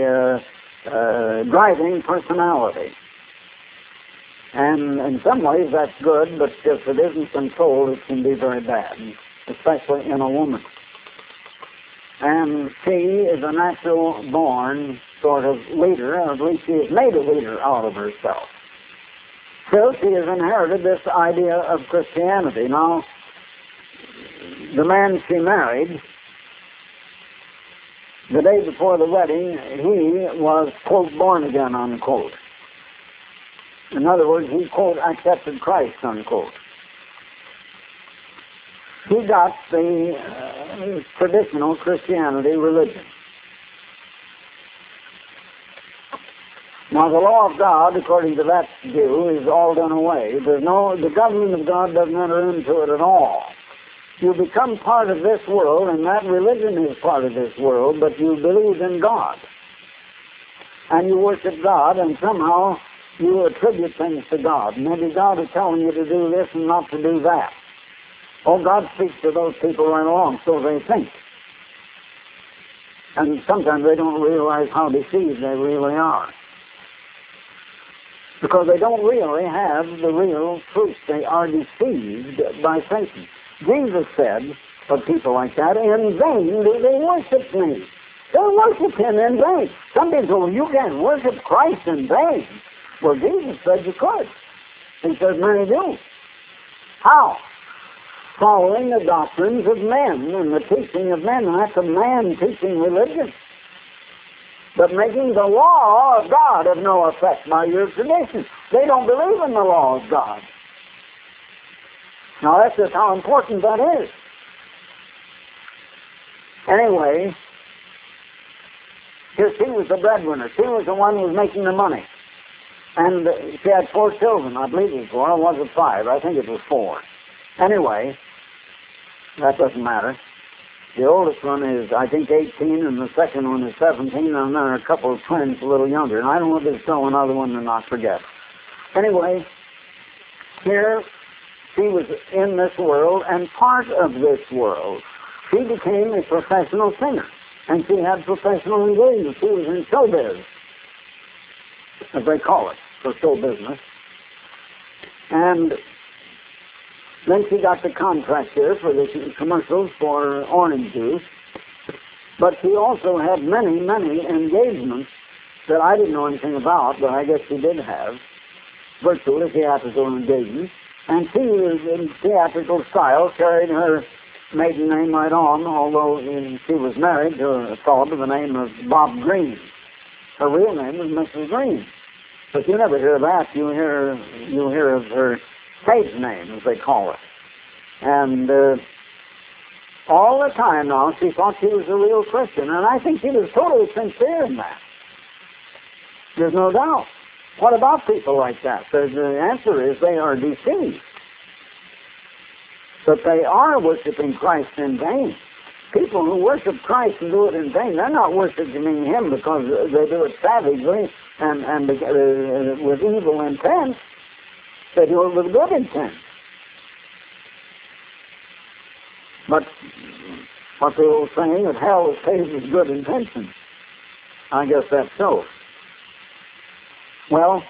S1: a driving personality. And in some ways that's good, but if it isn't controlled, it can be very bad, especially in a woman. And she is a natural-born sort of leader, or at least she has made a leader out of herself. So she has inherited this idea of Christianity. Now, the man she married, the day before the wedding, he was, quote, born again, unquote. In other words, he, quote, accepted Christ, unquote. He got the traditional Christianity religion. Now, the law of God, according to that view, is all done away. The government of God doesn't enter into it at all. You become part of this world, and that religion is part of this world, but you believe in God. And you worship God, and somehow you attribute things to God. Maybe God is telling you to do this and not to do that. Oh, God speaks to those people right along, so they think. And sometimes they don't realize how deceived they really are. Because they don't really have the real truth. They are deceived by Satan. Jesus said of people like that, in vain do they worship me. They worship him in vain. Some people say, well, you can't worship Christ in vain. Well, Jesus said you could. He said many do. How? Following the doctrines of men and the teaching of men. And that's a man-teaching religion. But making the law of God of no effect by your tradition. They don't believe in the law of God. Now that's just how important that is. Anyway, here she was the breadwinner. She was the one who was making the money. And she had 4 children, I believe it was 4, or was it 5? I think it was 4. Anyway, that doesn't matter. The oldest one is, I think, 18, and the second one is 17, and then there are a couple of twins a little younger. And I don't know if there's still another one or not, forget. Anyway, here she was in this world and part of this world. She became a professional singer, and she had professional engagements. She was in showbiz, as they call it, for show business. And then she got the contract here for the commercials for orange juice. But she also had many, many engagements that I didn't know anything about, but I guess she did have. Virtually, she had to go engagements. And she, in theatrical style, carried her maiden name right on, although she was married to a fellow by the name of Bob Green. Her real name was Mrs. Green. But you never hear that. You hear of her stage name, as they call it. And all the time now, she thought she was a real Christian, and I think she was totally sincere in that. There's no doubt. What about people like that? The answer is they are deceived. But they are worshiping Christ in vain. People who worship Christ and do it in vain, they're not worshiping Him because they do it savagely and with evil intent. They do it with good intent. But what the old saying, that hell is paved with good intentions. I guess that's so. Well,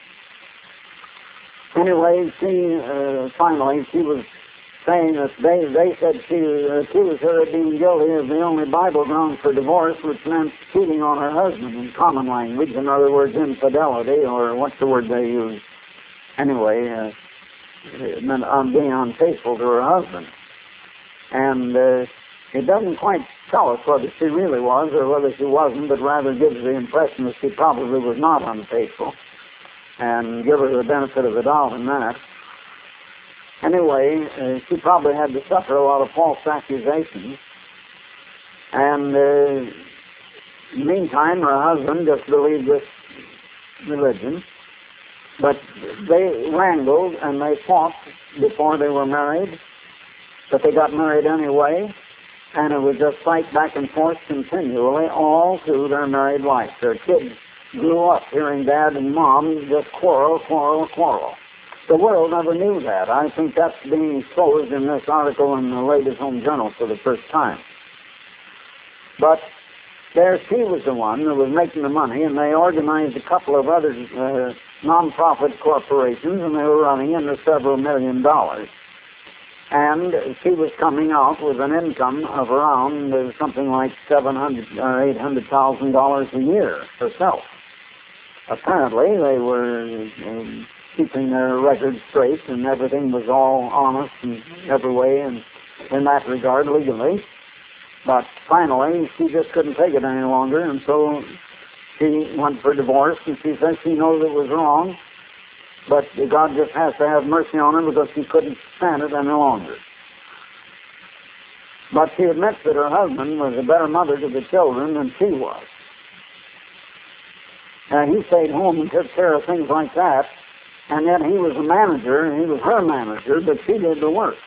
S1: anyway, finally, she was saying that they said she accused her of being guilty of the only Bible ground for divorce, which meant cheating on her husband in common language. In other words, infidelity, or what's the word they use? Anyway, it meant being unfaithful to her husband. And it doesn't quite tell us whether she really was or whether she wasn't, but rather gives the impression that she probably was not unfaithful, and give her the benefit of the doubt in that. Anyway, she probably had to suffer a lot of false accusations. And in the meantime, her husband just believed this religion. But they wrangled and they fought before they were married. But they got married anyway. And it was just fight back and forth continually all through their married life. Their kids grew up hearing Dad and Mom just quarrel. The world never knew that. I think that's being exposed in this article in the Ladies' Home Journal for the first time. But there she was the one who was making the money, and they organized a couple of other non-profit corporations, and they were running into several $1 million. And she was coming out with an income of around something like $700,000 or $800,000 a year herself. Apparently, they were keeping their records straight, and everything was all honest in every way, and in that regard, legally. But finally, she just couldn't take it any longer, and so she went for divorce, and she says she knows it was wrong, but God just has to have mercy on her because she couldn't stand it any longer. But she admits that her husband was a better mother to the children than she was. And he stayed home and took care of things like that, and yet he was a manager, and he was her manager, but she did the work.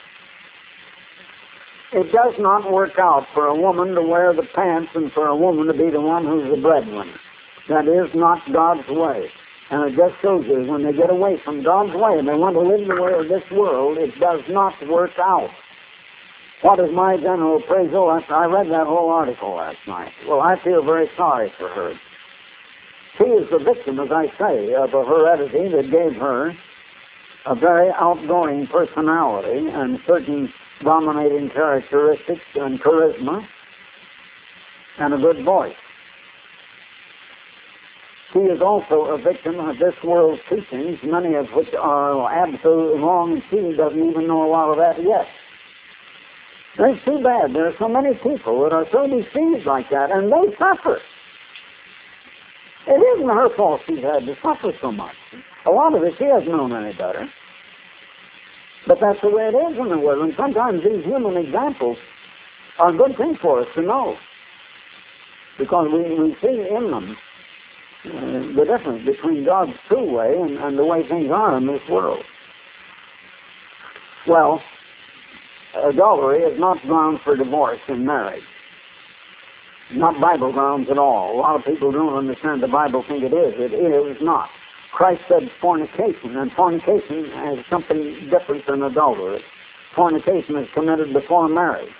S1: It does not work out for a woman to wear the pants and for a woman to be the one who's the breadwinner. That is not God's way. And it just shows you, when they get away from God's way and they want to live the way of this world, it does not work out. What is my general appraisal? I read that whole article last night. Well, I feel very sorry for her. She is the victim, as I say, of a heredity that gave her a very outgoing personality and certain dominating characteristics and charisma and a good voice. She is also a victim of this world's teachings, many of which are absolutely wrong, and she doesn't even know a lot of that yet. It's too bad. There are so many people that are so deceived like that, and they suffer. It isn't her fault she's had to suffer so much. A lot of it she hasn't known any better. But that's the way it is in the world, and sometimes these human examples are a good thing for us to know, because we see in them the difference between God's true way and the way things are in this world. Well, adultery is not grounds for divorce in marriage. Not Bible grounds at all. A lot of people don't understand the Bible think it is. It is not. Christ said fornication, and fornication is something different than adultery. Fornication is committed before marriage.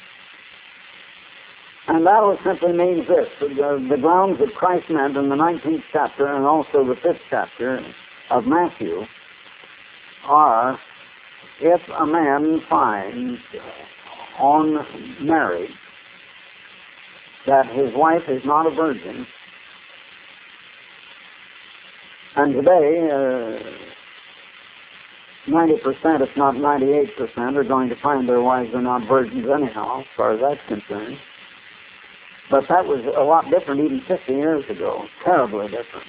S1: And that simply means this: the grounds that Christ meant in the 19th chapter and also the 5th chapter of Matthew are, if a man finds on marriage that his wife is not a virgin, and today 90%, if not 98%, are going to find their wives are not virgins anyhow, as far as that's concerned. But that was a lot different even 50 years ago, terribly different.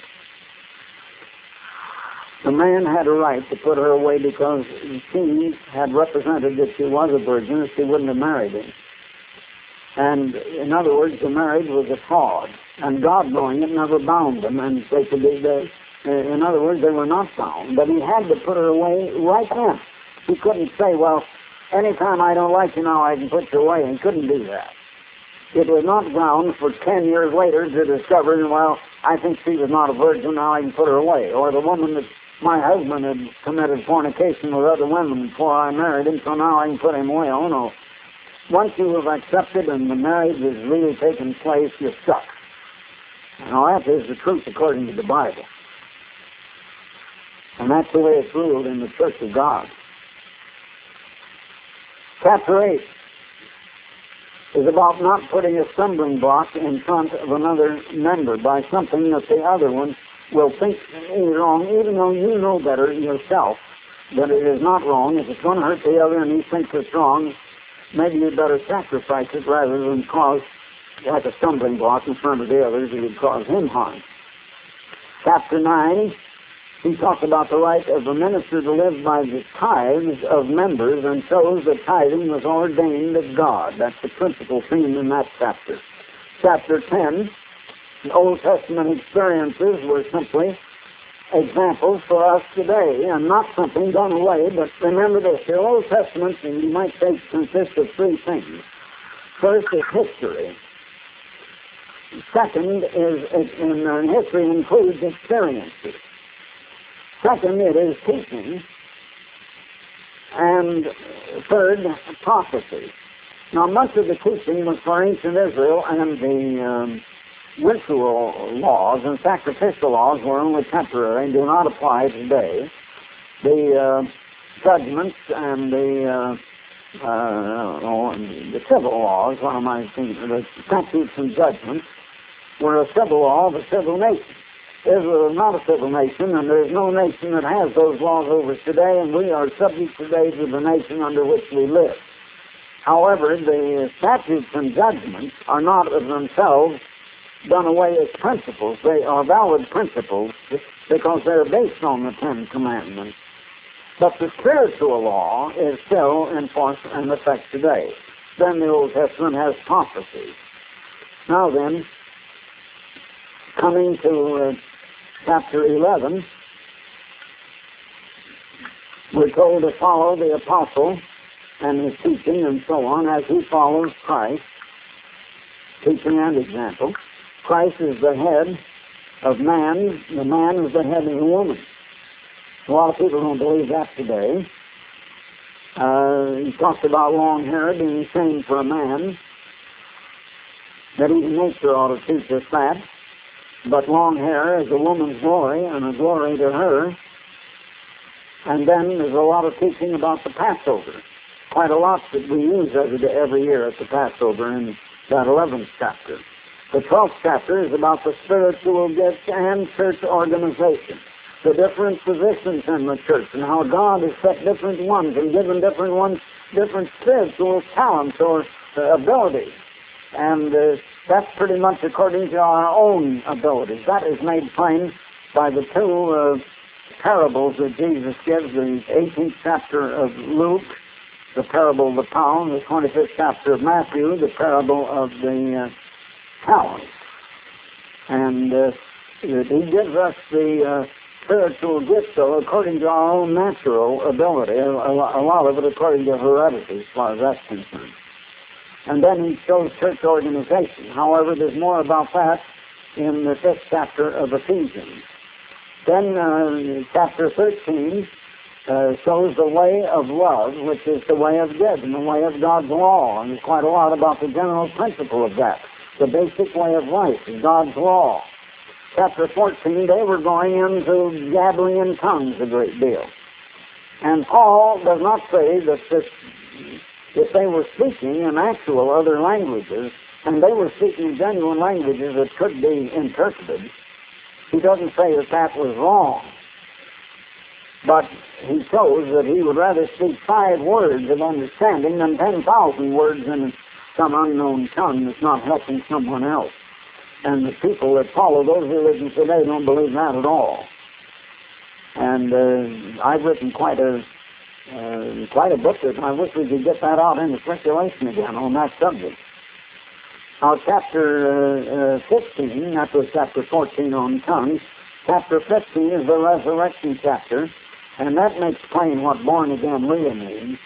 S1: The man had a right to put her away because she had represented that she was a virgin or she wouldn't have married him. And in other words, the marriage was a fraud. And God, knowing it, never bound them. And they could be, in other words, they were not bound. But he had to put her away right then. He couldn't say, well, anytime I don't like you now, I can put you away. He couldn't do that. It was not ground for 10 years later to discover, well, I think she was not a virgin, now I can put her away. Or the woman that my husband had committed fornication with other women before I married him, so now I can put him away. Oh, no. Once you have accepted and the marriage is really taking place, you're stuck. Now, that is the truth according to the Bible. And that's the way it's ruled in the Church of God. Chapter 8 is about not putting a stumbling block in front of another member by something that the other one will think is wrong, even though you know better yourself that it is not wrong. If it's going to hurt the other and he thinks it's wrong, maybe you'd better sacrifice it rather than cause, like a stumbling block in front of the others, it would cause him harm. Chapter 9, he talks about the right of a minister to live by the tithes of members and shows that tithing was ordained of God. That's the principal theme in that chapter. Chapter 10, the Old Testament experiences were simply examples for us today, and not something done away, but remember this, the Old Testament, and you might say, consists of three things. First is history. Second is, history includes experiences. Second, it is teaching. And third, prophecy. Now, much of the teaching was for ancient Israel, and the ritual laws and sacrificial laws were only temporary and do not apply today. The judgments and the civil laws, what am I thinking? The statutes and judgments were a civil law of a civil nation. Israel is not a civil nation, and there is no nation that has those laws over us today, and we are subject today to the nation under which we live. However, the statutes and judgments are not of themselves done away as principles. They are valid principles because they're based on the Ten Commandments. But the spiritual law is still in force and effect today. Then the Old Testament has prophecy. Now then, coming to chapter 11, we're told to follow the apostle and his teaching and so on as he follows Christ, teaching and example. Christ is the head of man. The man is the head of the woman. A lot of people don't believe that today. He talks about long hair being shame for a man, that even nature ought to teach us that. But long hair is a woman's glory and a glory to her. And then there's a lot of teaching about the Passover. Quite a lot that we use every year at the Passover in that 11th chapter. The 12th chapter is about the spiritual gifts and church organization. The different positions in the church and how God has set different ones and given different ones different spiritual talents or abilities. And that's pretty much according to our own abilities. That is made plain by the two parables that Jesus gives, the 18th chapter of Luke, the parable of the pound, the 25th chapter of Matthew, the parable of the talents. And he gives us the spiritual gifts, though, according to our own natural ability, a lot of it according to heredity, as far as that's concerned. And then he shows church organization. However, there's more about that in the 5th chapter of Ephesians. Then chapter 13 shows the way of love, which is the way of good and the way of God's law. And there's quite a lot about the general principle of that. The basic way of life is God's law. Chapter 14, they were going into gabbling in tongues a great deal. And Paul does not say that if they were speaking in actual other languages, and they were speaking genuine languages that could be interpreted, he doesn't say that that was wrong. But he chose that he would rather speak 5 words of understanding than 10,000 words in some unknown tongue that's not helping someone else. And the people that follow those religions today don't believe that at all. And I've written quite a book that I wish we could get that out into circulation again on that subject. Now, chapter 15, that was chapter 14 on tongues. Chapter 15 is the resurrection chapter, and that makes plain what born again really means.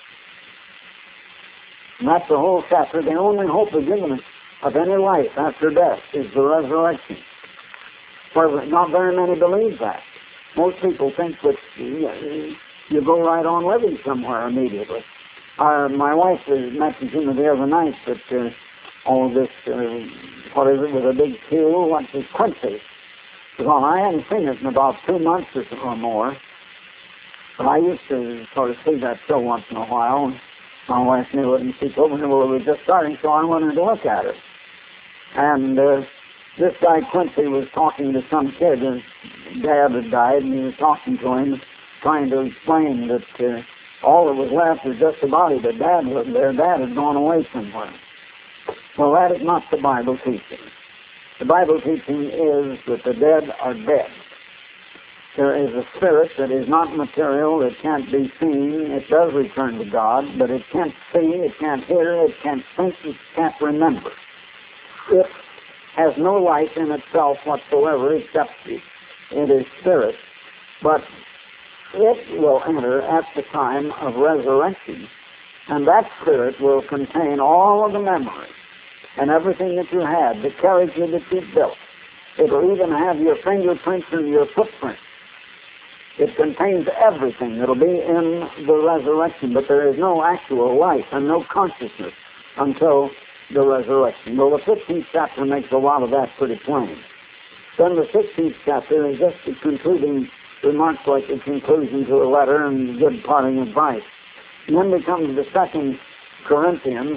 S1: And that's the whole chapter. The only hope of given of any life after death is the resurrection. For not very many believe that. Most people think that you go right on living somewhere immediately. My wife was messaging me the other night that all this, what is it, with a big Q, what's this, Quincy? Well, I hadn't seen it in about 2 months or more. But I used to sort of see that show once in a while. My wife knew it, and she told me, well, it was just starting, so I wanted to look at it. And this guy Quincy was talking to some kid. His dad had died, and he was talking to him, trying to explain that all that was left was just the body, but Dad wasn't there. Dad had gone away somewhere. Well, that is not the Bible teaching. The Bible teaching is that the dead are dead. There is a spirit that is not material, it can't be seen, it does return to God, but it can't see, it can't hear, it can't think, it can't remember. It has no life in itself whatsoever except it is spirit, but it will enter at the time of resurrection, and that spirit will contain all of the memories and everything that you had, the character that you built. It will even have your fingerprints and your footprints. It contains everything that will be in the resurrection, but there is no actual life and no consciousness until the resurrection. Well, the 15th chapter makes a lot of that pretty plain. Then the 16th chapter is just the concluding remarks, like the conclusion to a letter and good parting advice. And then we come to the 2 Corinthians.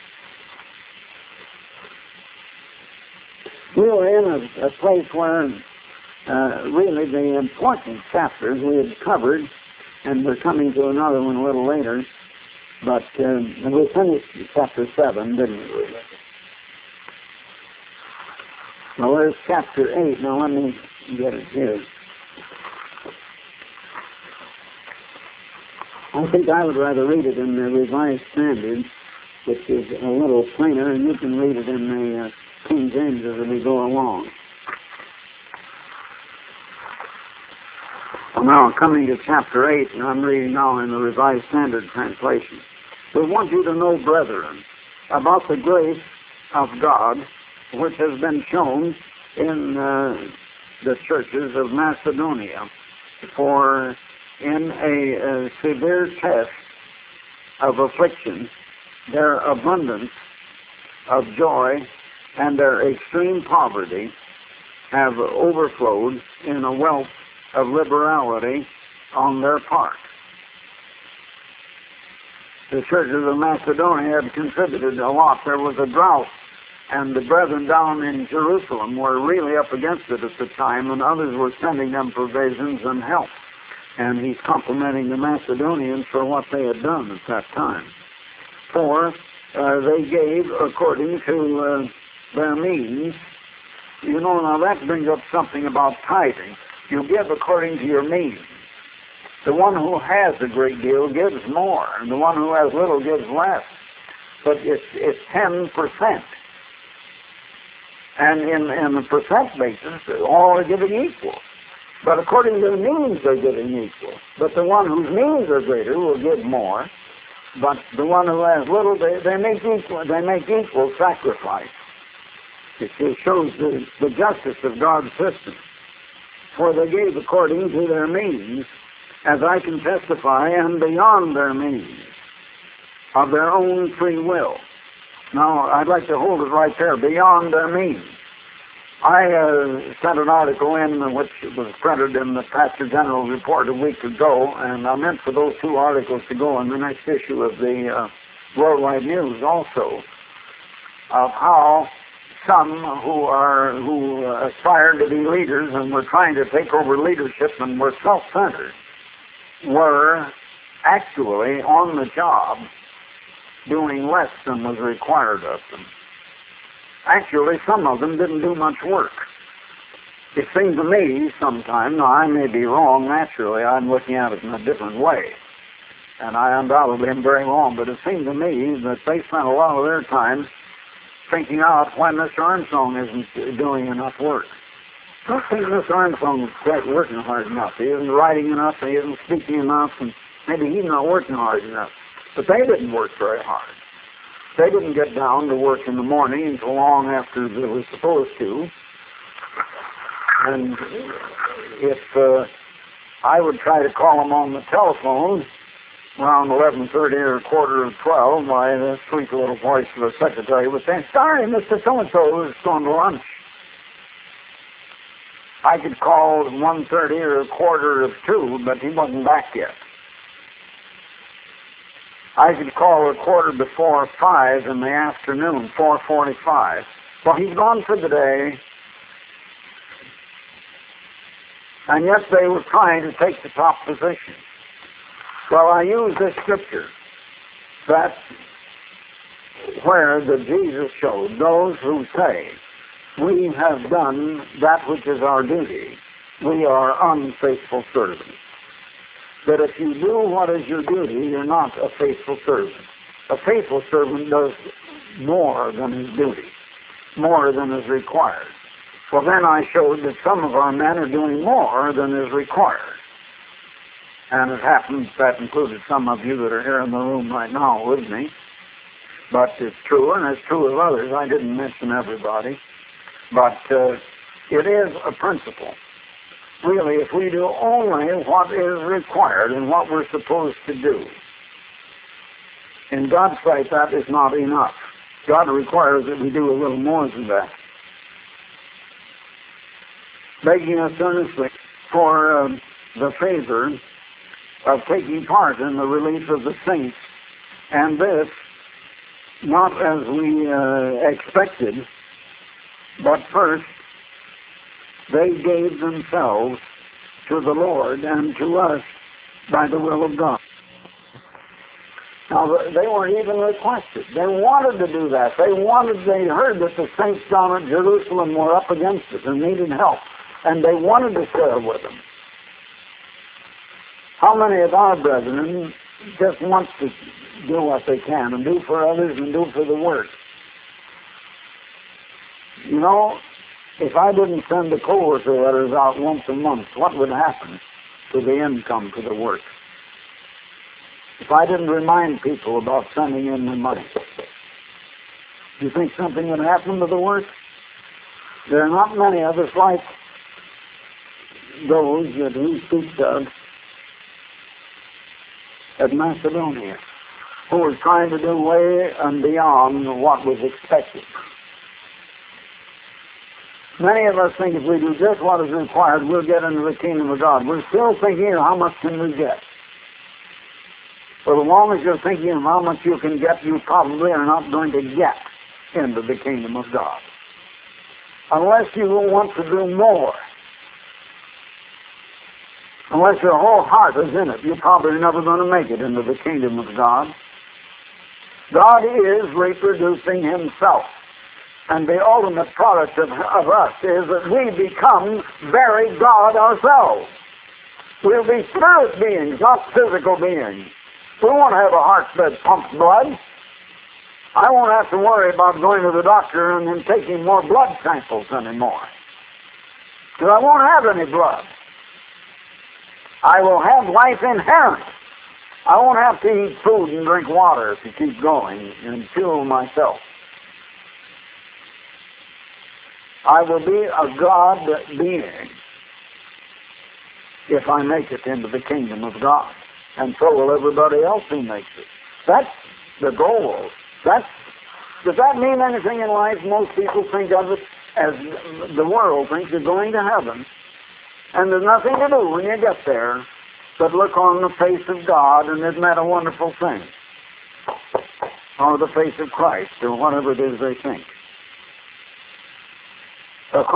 S1: We were in a place where really the important chapters we had covered, and we're coming to another one a little later, but we finished chapter 7, didn't we? Well, there's chapter 8. Now let me get it here. I think I would rather read it in the Revised Standard, which is a little plainer, and you can read it in the King James as we go along. Well, now, coming to chapter 8, and I'm reading now in the Revised Standard Translation. We want you to know, brethren, about the grace of God, which has been shown in the churches of Macedonia, for in a severe test of affliction, their abundance of joy and their extreme poverty have overflowed in a wealth of liberality on their part. The churches of Macedonia had contributed a lot. There was a drought, and the brethren down in Jerusalem were really up against it at the time, and others were sending them provisions and help. And he's complimenting the Macedonians for what they had done at that time. For they gave according to their means. You know, now that brings up something about tithing. You give according to your means. The one who has a great deal gives more, and the one who has little gives less. But it's 10%. And in the percent basis, all are giving equal. But according to their means, they're giving equal. But the one whose means are greater will give more. But the one who has little, they make equal sacrifice. It shows the justice of God's system. For they gave according to their means, as I can testify, and beyond their means, of their own free will. Now, I'd like to hold it right there, beyond their means. I sent an article in which was printed in the Pastor General's Report a week ago, and I meant for those 2 articles to go in the next issue of the Worldwide News also, of how some who aspired to be leaders and were trying to take over leadership and were self-centered, were actually on the job doing less than was required of them. Actually, some of them didn't do much work. It seemed to me sometimes, now I may be wrong, naturally, I'm looking at it in a different way, and I undoubtedly am very wrong, but it seemed to me that they spent a lot of their time thinking out why Mr. Armstrong isn't doing enough work. I don't think Mr. Armstrong is quite working hard enough. He isn't writing enough, he isn't speaking enough, and maybe he's not working hard enough. But they didn't work very hard. They didn't get down to work in the morning until long after they were supposed to. And if I would try to call them on the telephone around 11:30 or quarter of 12, my the sweet little voice of the secretary would say, "Sorry, Mr. So-and-so is going to lunch." I could call at 1:30 or quarter of 2, but he wasn't back yet. I could call a quarter before 5 in the afternoon, 4:45. Well, he's gone for the day. And yet they were trying to take the top position. Well, I use this scripture that where that Jesus showed those who say, we have done that which is our duty, we are unfaithful servants. That if you do what is your duty, you're not a faithful servant. A faithful servant does more than his duty, more than is required. Well, then I showed that some of our men are doing more than is required. And it happens that included some of you that are here in the room right now with me. But it's true, and it's true of others. I didn't mention everybody. But it is a principle. Really, if we do only what is required and what we're supposed to do, in God's sight, that is not enough. God requires that we do a little more than that. Begging us earnestly for the favor of taking part in the relief of the saints, and this not as we expected, but first they gave themselves to the Lord and to us by the will of God. Now, they weren't even requested. They wanted to do that. They heard that the saints down at Jerusalem were up against it and needed help, and they wanted to share with them. How many of our brethren just want to do what they can and do for others and do for the work? You know, if I didn't send the co-worker letters out once a month, what would happen to the income for the work? If I didn't remind people about sending in the money, do you think something would happen to the work? There are not many of us like those that he speaks of at Macedonia, who was trying to do way and beyond what was expected. Many of us think if we do just what is required, we'll get into the kingdom of God. We're still thinking of how much can we get. For as long as you're thinking of how much you can get, you probably are not going to get into the kingdom of God. Unless you want to do more. Unless your whole heart is in it, you're probably never going to make it into the kingdom of God. God is reproducing himself. And the ultimate product of us is that we become very God ourselves. We'll be spirit beings, not physical beings. We won't have a heart that pumps blood. I won't have to worry about going to the doctor and then taking more blood samples anymore. Because I won't have any blood. I will have life inherent. I won't have to eat food and drink water to keep going and fuel myself. I will be a God being if I make it into the kingdom of God. And so will everybody else who makes it. That's the goal. Does that mean anything in life? Most people think of it as the world thinks you're going to heaven. And there's nothing to do when you get there but look on the face of God, and isn't that a wonderful thing? Or the face of Christ, or whatever it is they think.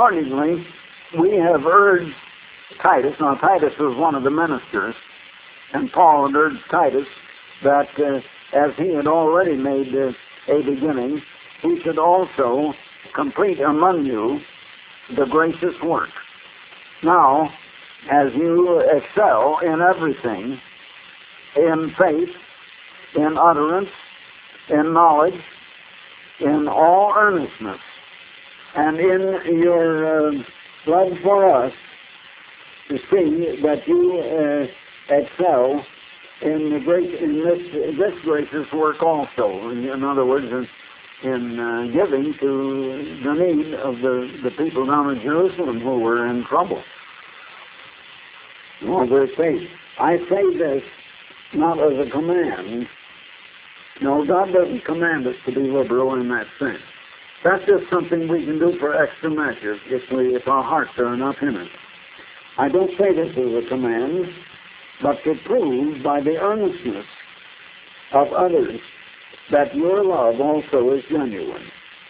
S1: Accordingly, we have urged Titus. Now, Titus was one of the ministers And Paul had urged Titus that as he had already made a beginning, he should also complete among you the gracious work. Now, as you excel in everything, in faith, in utterance, in knowledge, in all earnestness, and in your love for us, to see that you excel in this gracious work also. In other words, in giving to the need of the people down in Jerusalem who were in trouble. Well, verse 8, I say this not as a command. No, God doesn't command us to be liberal in that sense. That's just something we can do for extra measure if our hearts are enough in it. I don't say this as a command, but to prove by the earnestness of others that your love also is genuine.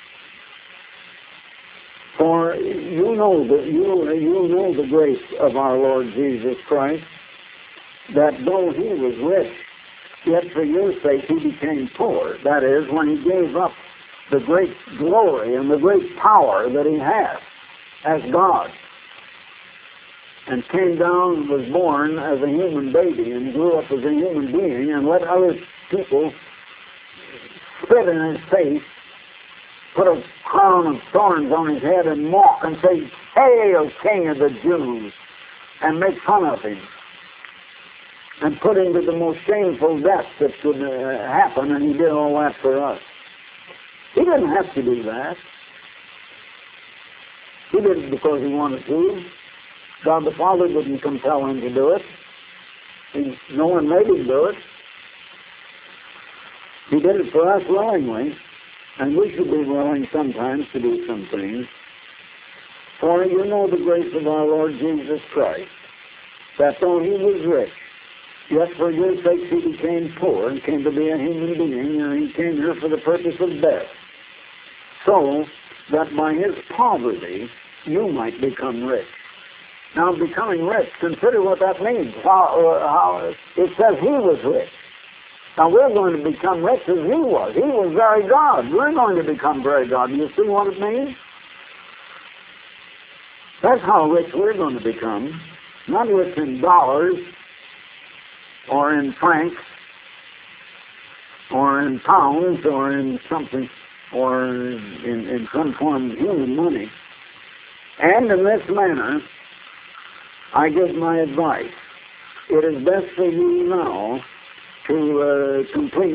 S1: For you know the grace of our Lord Jesus Christ, that though he was rich, yet for your sake he became poor. That is, when he gave up the great glory and the great power that he had as God, and came down and was born as a human baby and grew up as a human being and let other people spit in his face, put a crown of thorns on his head and mock and say, "Hail, King of the Jews," and make fun of him and put him to the most shameful death that could happen, and he did all that for us. He didn't have to do that. He did it because he wanted to. God the Father didn't compel him to do it. No one made him do it. He did it for us willingly, and we should be willing sometimes to do some things. For you know the grace of our Lord Jesus Christ, that though he was rich, yet for your sakes he became poor and came to be a human being, and he came here for the purpose of death, so that by his poverty you might become rich. Now, becoming rich, consider what that means. How it says he was rich. Now, we're going to become rich as he was. He was very God. We're going to become very God. Do you see what it means? That's how rich we're going to become. Not rich in dollars, or in francs, or in pounds, or in something, or in some form of human money. And in this manner, I give my advice. It is best for you now to complete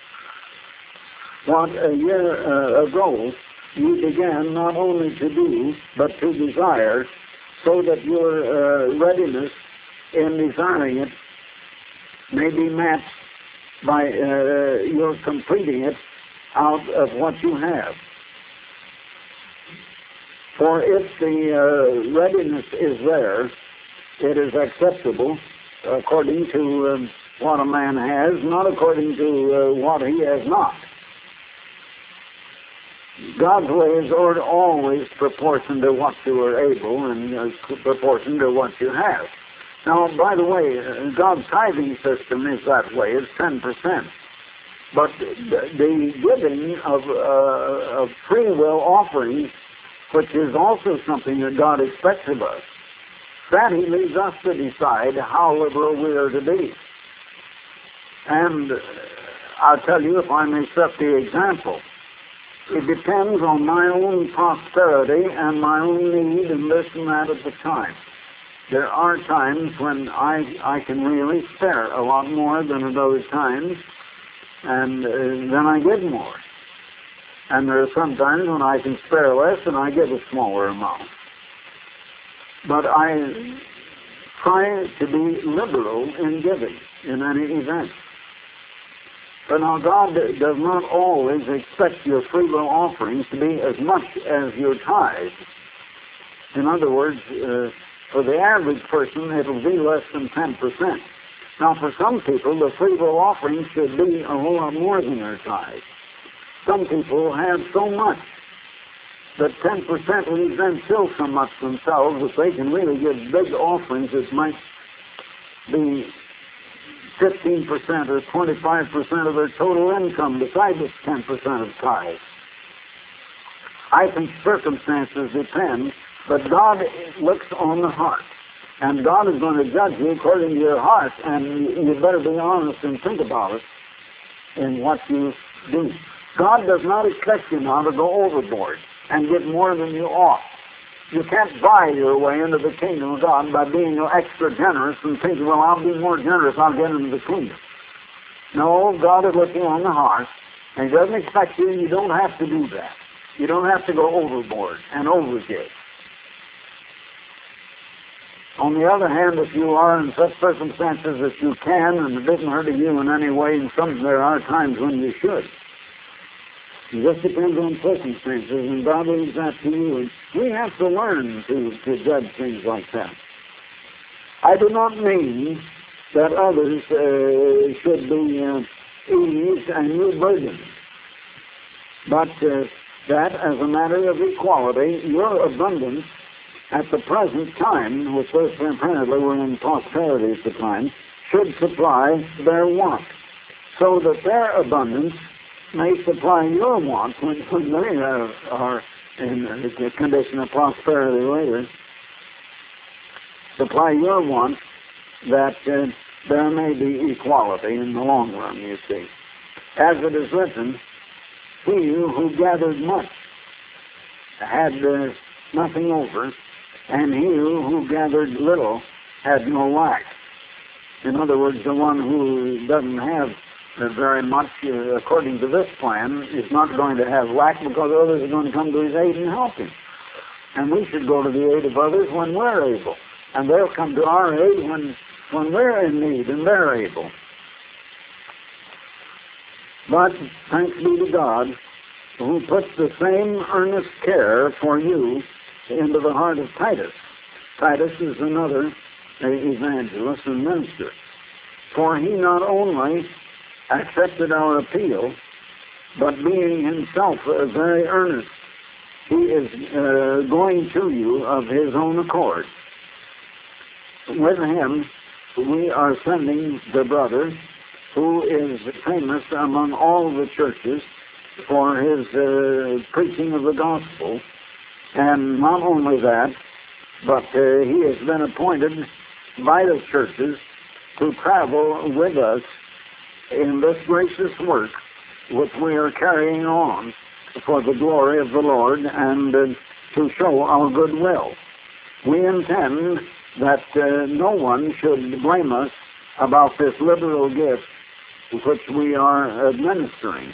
S1: what a year ago you began not only to do, but to desire, so that your readiness in desiring it may be matched by your completing it out of what you have. For if the readiness is there, it is acceptable according to what a man has, not according to what he has not. God's ways are always proportioned to what you are able and proportioned to what you have. Now, by the way, God's tithing system is that way. It's 10%. But the giving of free will offerings, which is also something that God expects of us, that he leaves us to decide how liberal we are to be. And I'll tell you, if I may set the example, it depends on my own prosperity and my own need and this and that at the time. There are times when I can really spare a lot more than at other times, and then I give more. And there are some times when I can spare less and I give a smaller amount. But I try to be liberal in giving in any event. But now God does not always expect your free will offerings to be as much as your tithe. In other words, for the average person, it'll be less than 10%. Now, for some people, the free will offering should be a whole lot more than their tithe. Some people have so much that 10% leaves them still so much themselves that they can really give big offerings that might be 15% or 25% of their total income besides this 10% of tithe. I think circumstances depend, but God looks on the heart. And God is going to judge you according to your heart, and you better be honest and think about it in what you do. God does not expect you now to go overboard and give more than you ought. You can't buy your way into the kingdom of God by being extra generous and thinking, well, I'll be more generous, I'll get into the kingdom. No, God is looking on the heart, and He doesn't expect you, and you don't have to do that. You don't have to go overboard and overgive. On the other hand, if you are in such circumstances that you can, and it doesn't hurt you in any way, and there are times when you should. It just depends on circumstances, and God leaves that to you. And we have to learn to judge things like that. I do not mean that others should be eased and you burdened, but that as a matter of equality, your abundance at the present time, which was apparently we're in prosperity at the time, should supply their want, so that their abundance may supply your want when they are in a condition of prosperity later. Supply your want that there may be equality in the long run, you see. As it is written, he who gathered much had nothing over, and he who gathered little had no lack. In other words, the one who doesn't have very much, according to this plan, is not going to have lack because others are going to come to his aid and help him. And we should go to the aid of others when we're able. And they'll come to our aid when we're in need and they're able. But thanks be to God, who puts the same earnest care for you into the heart of Titus. Titus is another evangelist and minister. For he not only accepted our appeal, but being himself very earnest, he is going to you of his own accord. With him, we are sending the brother who is famous among all the churches for his preaching of the gospel. And not only that, but he has been appointed by the churches to travel with us in this gracious work which we are carrying on for the glory of the Lord and to show our goodwill. We intend that no one should blame us about this liberal gift which we are administering.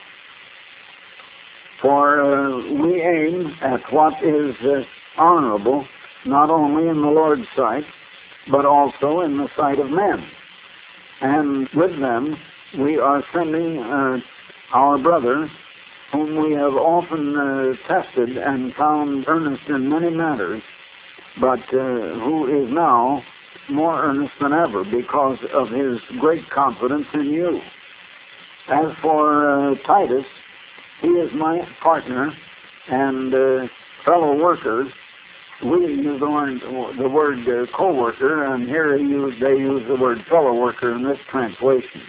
S1: For we aim at what is honorable, not only in the Lord's sight, but also in the sight of men. And with them, we are sending our brother, whom we have often tested and found earnest in many matters, but who is now more earnest than ever because of his great confidence in you. As for Titus, he is my partner and fellow worker. We use the word co-worker, and here they use the word fellow worker in this translation.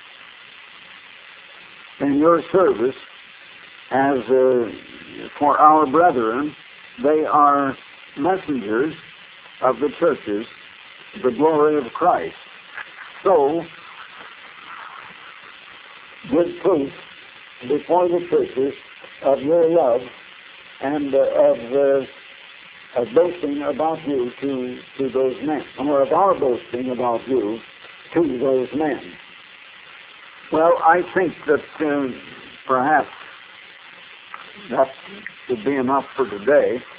S1: In your service, as for our brethren, they are messengers of the churches, the glory of Christ. So, give proof before the churches of your love and of boasting about you to those men, or of our boasting about you to those men. Well, I think that perhaps that should be enough for today.